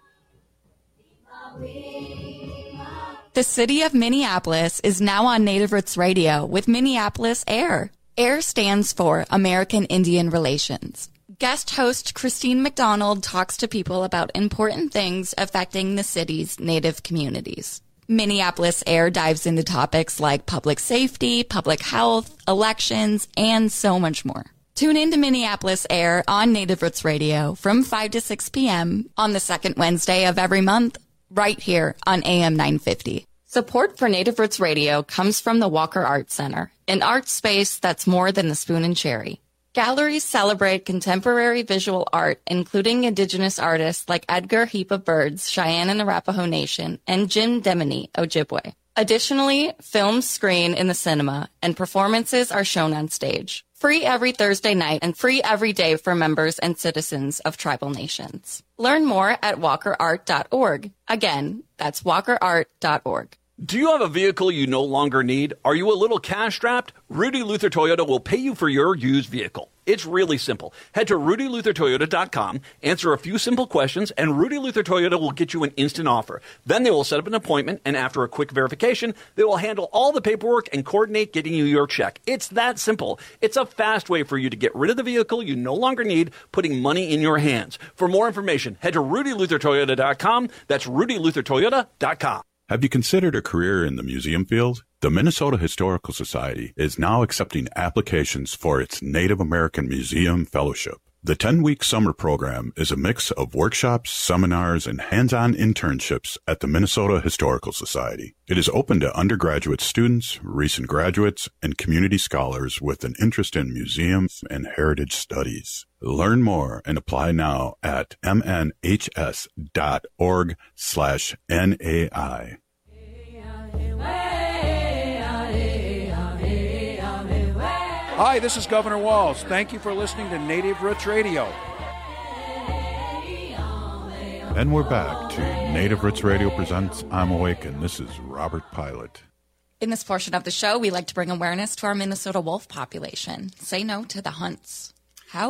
The city of Minneapolis is now on Native Roots Radio with Minneapolis Air. AIR stands for American Indian Relations. Guest host Christine McDonald talks to people about important things affecting the city's Native communities. Minneapolis Air dives into topics like public safety, public health, elections, and so much more. Tune in to Minneapolis Air on Native Roots Radio from five to six p.m. on the second Wednesday of every month, right here on A M nine fifty. Support for Native Roots Radio comes from the Walker Art Center, an art space that's more than the spoon and cherry. Galleries celebrate contemporary visual art, including Indigenous artists like Edgar Heap of Birds, Cheyenne and Arapaho Nation, and Jim Demini, Ojibwe. Additionally, films screen in the cinema, and performances are shown on stage. Free every Thursday night and free every day for members and citizens of tribal nations. Learn more at walker art dot org. Again, that's walker art dot org. Do you have a vehicle you no longer need? Are you a little cash-strapped? Rudy Luther Toyota will pay you for your used vehicle. It's really simple. Head to rudy luther toyota dot com, answer a few simple questions, and Rudy Luther Toyota will get you an instant offer. Then they will set up an appointment, and after a quick verification, they will handle all the paperwork and coordinate getting you your check. It's that simple. It's a fast way for you to get rid of the vehicle you no longer need, putting money in your hands. For more information, head to rudy luther toyota dot com. That's rudy luther toyota dot com. Have you considered a career in the museum field? The Minnesota Historical Society is now accepting applications for its Native American Museum Fellowship. The ten-week summer program is a mix of workshops, seminars, and hands-on internships at the Minnesota Historical Society. It is open to undergraduate students, recent graduates, and community scholars with an interest in museums and heritage studies. Learn more and apply now at mnhs.org slash NAI. Hi, this is Governor Walz. Thank you for listening to Native Roots Radio. And we're back to Native Roots Radio presents I'm Awake, and this is Robert Pilot. In this portion of the show, we like to bring awareness to our Minnesota wolf population. Say no to the hunts. How?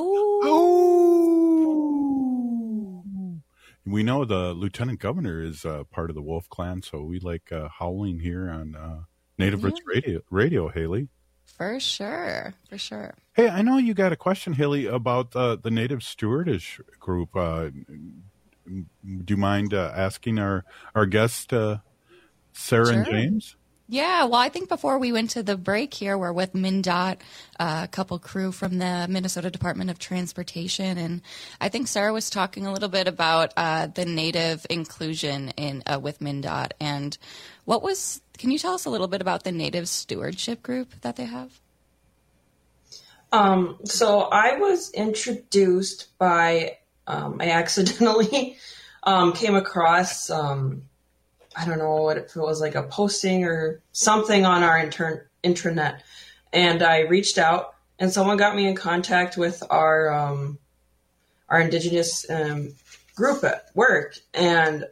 Oh. We know the Lieutenant Governor is uh, part of the wolf clan, so we like uh, howling here on uh, Native yeah. Roots Radio, Radio, Haley. For sure, for sure. Hey, I know you got a question, Haley, about uh, the Native Stewardish group. Uh, do you mind uh, asking our, our guest, uh, Sarah sure. and James? Yeah, well, I think before we went to the break here, we're with MnDOT, uh, a couple crew from the Minnesota Department of Transportation, and I think Sarah was talking a little bit about uh, the Native inclusion in uh, with MnDOT, and what was, can you tell us a little bit about the Native Stewardship Group that they have? Um, so I was introduced by, um, I accidentally um, came across um, I don't know what if it was like a posting or something on our intern intranet. And I reached out and someone got me in contact with our, um, our Indigenous um, group at work. And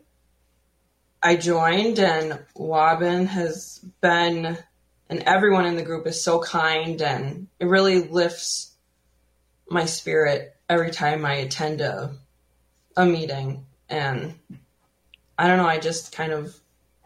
I joined, and Wabin has been, and everyone in the group is so kind, and it really lifts my spirit every time I attend a, a meeting. And I don't know, I just kind of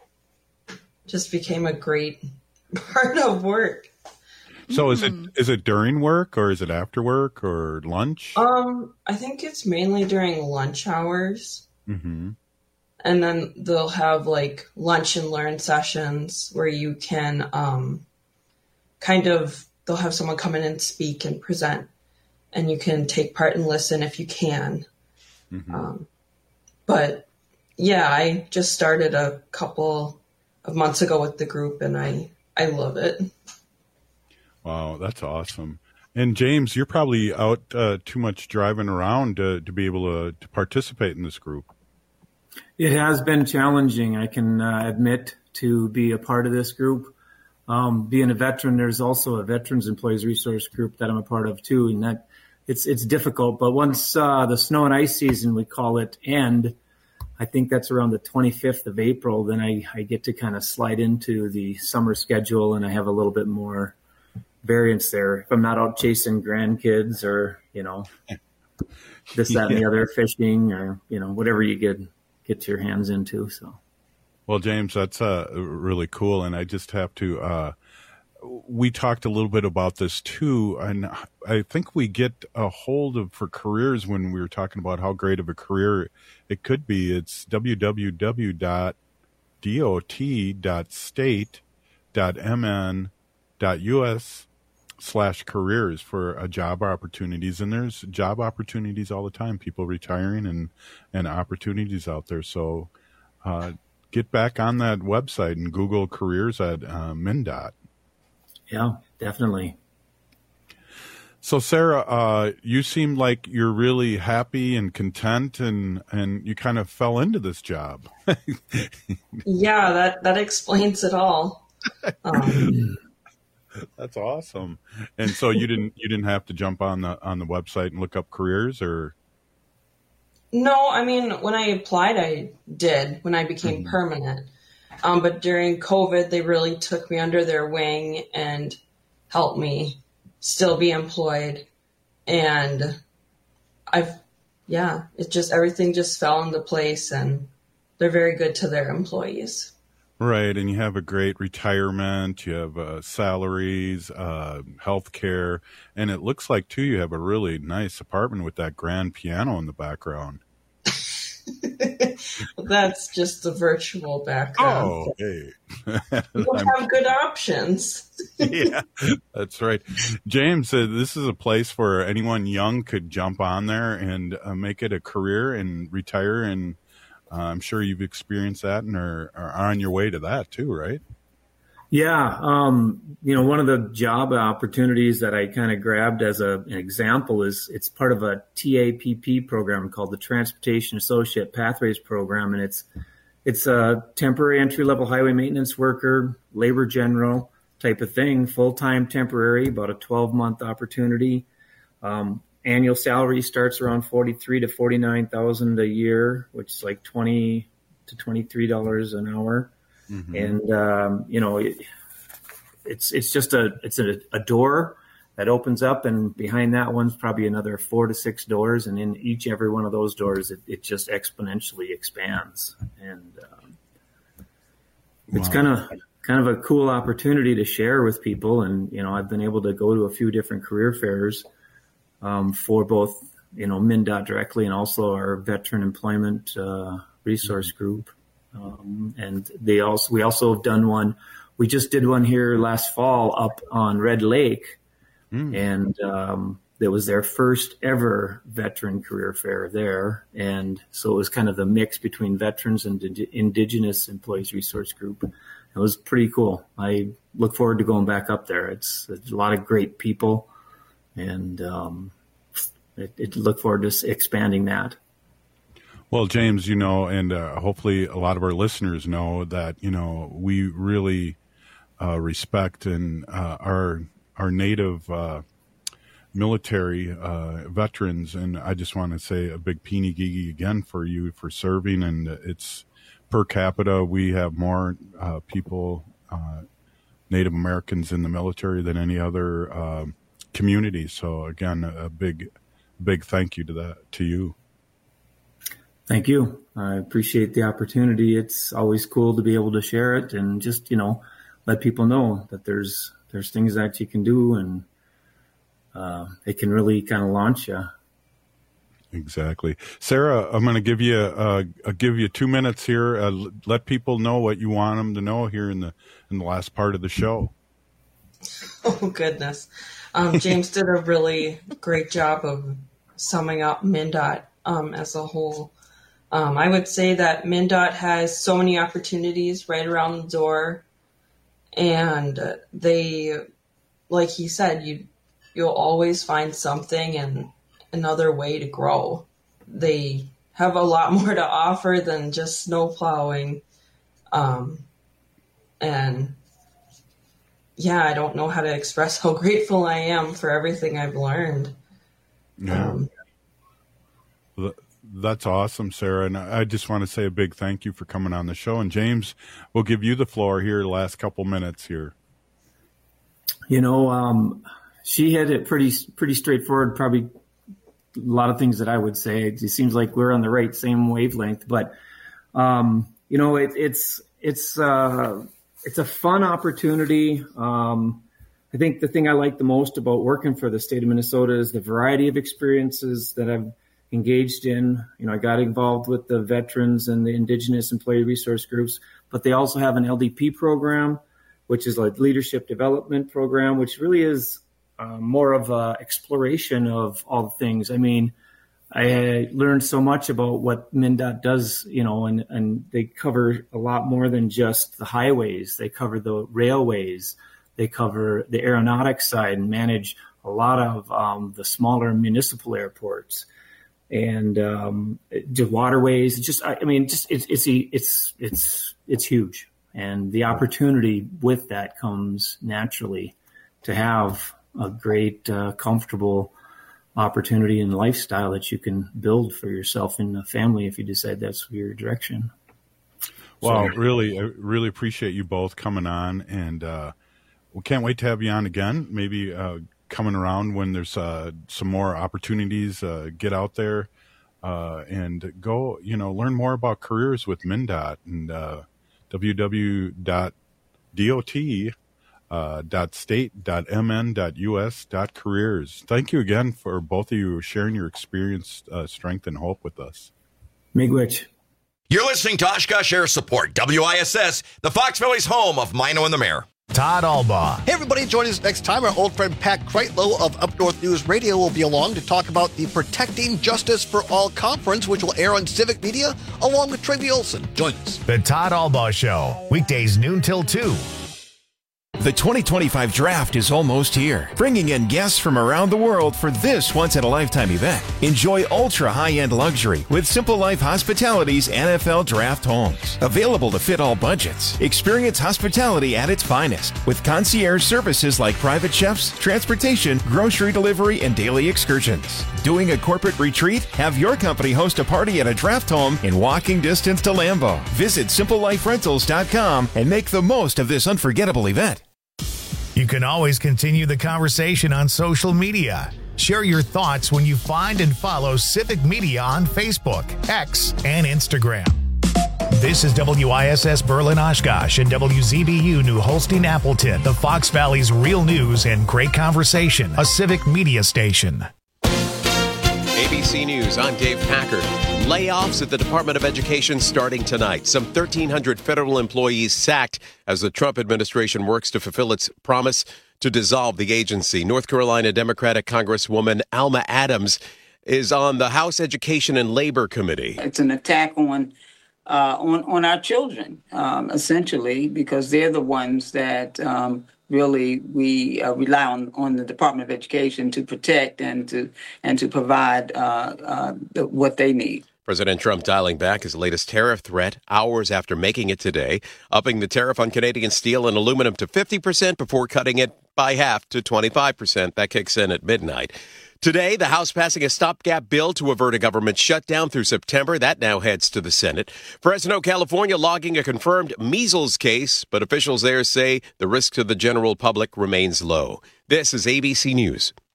just became a great part of work. So is it is it during work, or is it after work, or lunch? Um, I think it's mainly during lunch hours. Mm-hmm. And then they'll have like lunch and learn sessions where you can um, kind of, they'll have someone come in and speak and present, and you can take part and listen if you can. Mm-hmm. Um, but yeah, I just started a couple of months ago with the group, and I, I love it. Wow, that's awesome. And James, you're probably out uh, too much driving around uh, to be able to, to participate in this group. It has been challenging, I can uh, admit, to be a part of this group. Um, being a veteran, there's also a Veterans Employees Resource Group that I'm a part of too, and that it's it's difficult. But once uh, the snow and ice season, we call it, end, I think that's around the twenty-fifth of April, then I, I get to kind of slide into the summer schedule, and I have a little bit more variance there. If I'm not out chasing grandkids or, you know, this, that, and the other, fishing, or, you know, whatever you get get your hands into. So, well, James, that's uh, really cool. And I just have to, uh, we talked a little bit about this too. And I think we get a hold of for careers when we were talking about how great of a career it could be. It's w w w dot dot dot state dot m n dot u s slash careers for uh, job opportunities. And there's job opportunities all the time, people retiring and, and opportunities out there. So uh, get back on that website and Google careers at uh, MnDOT. Yeah, definitely. So Sarah, uh, you seem like you're really happy and content, and, and you kind of fell into this job. Yeah, that, that explains it all. Um, That's awesome. And so you didn't you didn't have to jump on the on the website and look up careers, or? No, I mean, when I applied, I did when I became mm-hmm. permanent. Um, but during COVID, they really took me under their wing and helped me still be employed. And I've, yeah, it just, everything just fell into place, and they're very good to their employees. Right, and you have a great retirement, you have uh, salaries, uh, health care, and it looks like, too, you have a really nice apartment with that grand piano in the background. That's just the virtual background. Oh, hey. You don't have good options. Yeah, that's right. James, uh, this is a place where anyone young could jump on there and uh, make it a career and retire. And uh, I'm sure you've experienced that and are, are on your way to that too, right? Yeah. Um, you know, one of the job opportunities that I kind of grabbed as a, an example is it's part of a T A P P program called the Transportation Associate Pathways Program. And it's, it's a temporary entry-level highway maintenance worker, labor general type of thing, full-time temporary, about a twelve-month opportunity. Um, annual salary starts around forty-three to forty-nine thousand a year, which is like twenty to twenty-three dollars an hour. Mm-hmm. And, um, you know, it, it's, it's just a, it's a, a door that opens up, and behind that one's probably another four to six doors. And in each, every one of those doors, it, it just exponentially expands. And, um, it's wow. kind of, kind of a cool opportunity to share with people. And, you know, I've been able to go to a few different career fairs, um, for both, you know, MnDOT directly and also our veteran employment, uh, resource mm-hmm. group. Um, and they also, we also have done one. We just did one here last fall up on Red Lake, mm. and um, it was their first ever veteran career fair there. And so it was kind of the mix between veterans and Indi- Indigenous Employees Resource Group. It was pretty cool. I look forward to going back up there. It's, it's a lot of great people, and um, it, it look forward to expanding that. Well, James, you know, and uh, hopefully a lot of our listeners know that, you know, we really uh, respect and uh, our our Native uh, military uh, veterans. And I just want to say a big peeny gigi again for you for serving. And it's per capita, we have more uh, people, uh, Native Americans in the military than any other uh, community. So again, a big, big thank you to that, to you. Thank you. I appreciate the opportunity. It's always cool to be able to share it and just, you know, let people know that there's there's things that you can do, and uh, it can really kind of launch you. Exactly. Sarah, I'm going to give you uh, uh, give you two minutes here. Uh, let people know what you want them to know here in the in the last part of the show. Oh, goodness. Um, James did a really great job of summing up MnDOT um, as a whole. Um, I would say that MnDOT has so many opportunities right around the door, and they, like he said, you, you'll always find something and another way to grow. They have a lot more to offer than just snow plowing. Um, and yeah, I don't know how to express how grateful I am for everything I've learned. Yeah. Um, That's awesome, Sarah. And I just want to say a big thank you for coming on the show. And James, we'll give you the floor here the last couple minutes here. You know, um, she had it pretty, pretty straightforward, probably a lot of things that I would say. It seems like we're on the right same wavelength, but, um, you know, it, it's, it's, uh, it's a fun opportunity. Um, I think the thing I like the most about working for the state of Minnesota is the variety of experiences that I've engaged in. You know, I got involved with the veterans and the Indigenous employee resource groups, but they also have an L D P program, which is a leadership development program, which really is uh, more of a exploration of all the things. I mean, I learned so much about what MnDOT does, you know, and, and they cover a lot more than just the highways. They cover the railways. They cover the aeronautics side and manage a lot of um, the smaller municipal airports. And um, the waterways, just I mean, just it's it's it's it's it's huge, and the opportunity with that comes naturally to have a great, uh, comfortable opportunity and lifestyle that you can build for yourself and the family if you decide that's your direction. Well, so, really, I really appreciate you both coming on, and uh, we can't wait to have you on again. Maybe. Uh, coming around when there's uh, some more opportunities, uh, get out there uh, and go, you know, learn more about careers with MnDOT and uh, w w w dot dot uh, dot state dot m n dot u s dot careers. Thank you again for both of you sharing your experience, uh, strength, and hope with us. Miigwech. You're listening to Oshkosh Air Support, W I S S, the Fox Valley's home of Mino and the Mayor. Todd Albaugh. Hey, everybody, join us next time. Our old friend Pat Kreitlow of Up North News Radio will be along to talk about the Protecting Justice for All conference, which will air on Civic Media, along with Travi Olson. Join us. The Todd Albaugh Show, weekdays noon till two. The twenty twenty-five draft is almost here, bringing in guests from around the world for this once-in-a-lifetime event. Enjoy ultra-high-end luxury with Simple Life Hospitality's N F L Draft Homes. Available to fit all budgets. Experience hospitality at its finest with concierge services like private chefs, transportation, grocery delivery, and daily excursions. Doing a corporate retreat? Have your company host a party at a draft home in walking distance to Lambeau. Visit simple life rentals dot com and make the most of this unforgettable event. You can always continue the conversation on social media. Share your thoughts when you find and follow Civic Media on Facebook, X, and Instagram. This is W I S S Berlin Oshkosh and W Z B U New Holstein Appleton, the Fox Valley's real news and great conversation, a Civic Media station. A B C News, I'm Dave Packard. Layoffs at the Department of Education starting tonight. Some thirteen hundred federal employees sacked as the Trump administration works to fulfill its promise to dissolve the agency. North Carolina Democratic Congresswoman Alma Adams is on the House Education and Labor Committee. It's an attack on uh, on, on our children, um, essentially, because they're the ones that um, really we uh, rely on, on the Department of Education to protect and to and to provide uh, uh, the, what they need. President Trump dialing back his latest tariff threat hours after making it today, upping the tariff on Canadian steel and aluminum to fifty percent before cutting it by half to twenty-five percent. That kicks in at midnight. Today, the House passing a stopgap bill to avert a government shutdown through September. That now heads to the Senate. Fresno, California, logging a confirmed measles case, but officials there say the risk to the general public remains low. This is A B C News.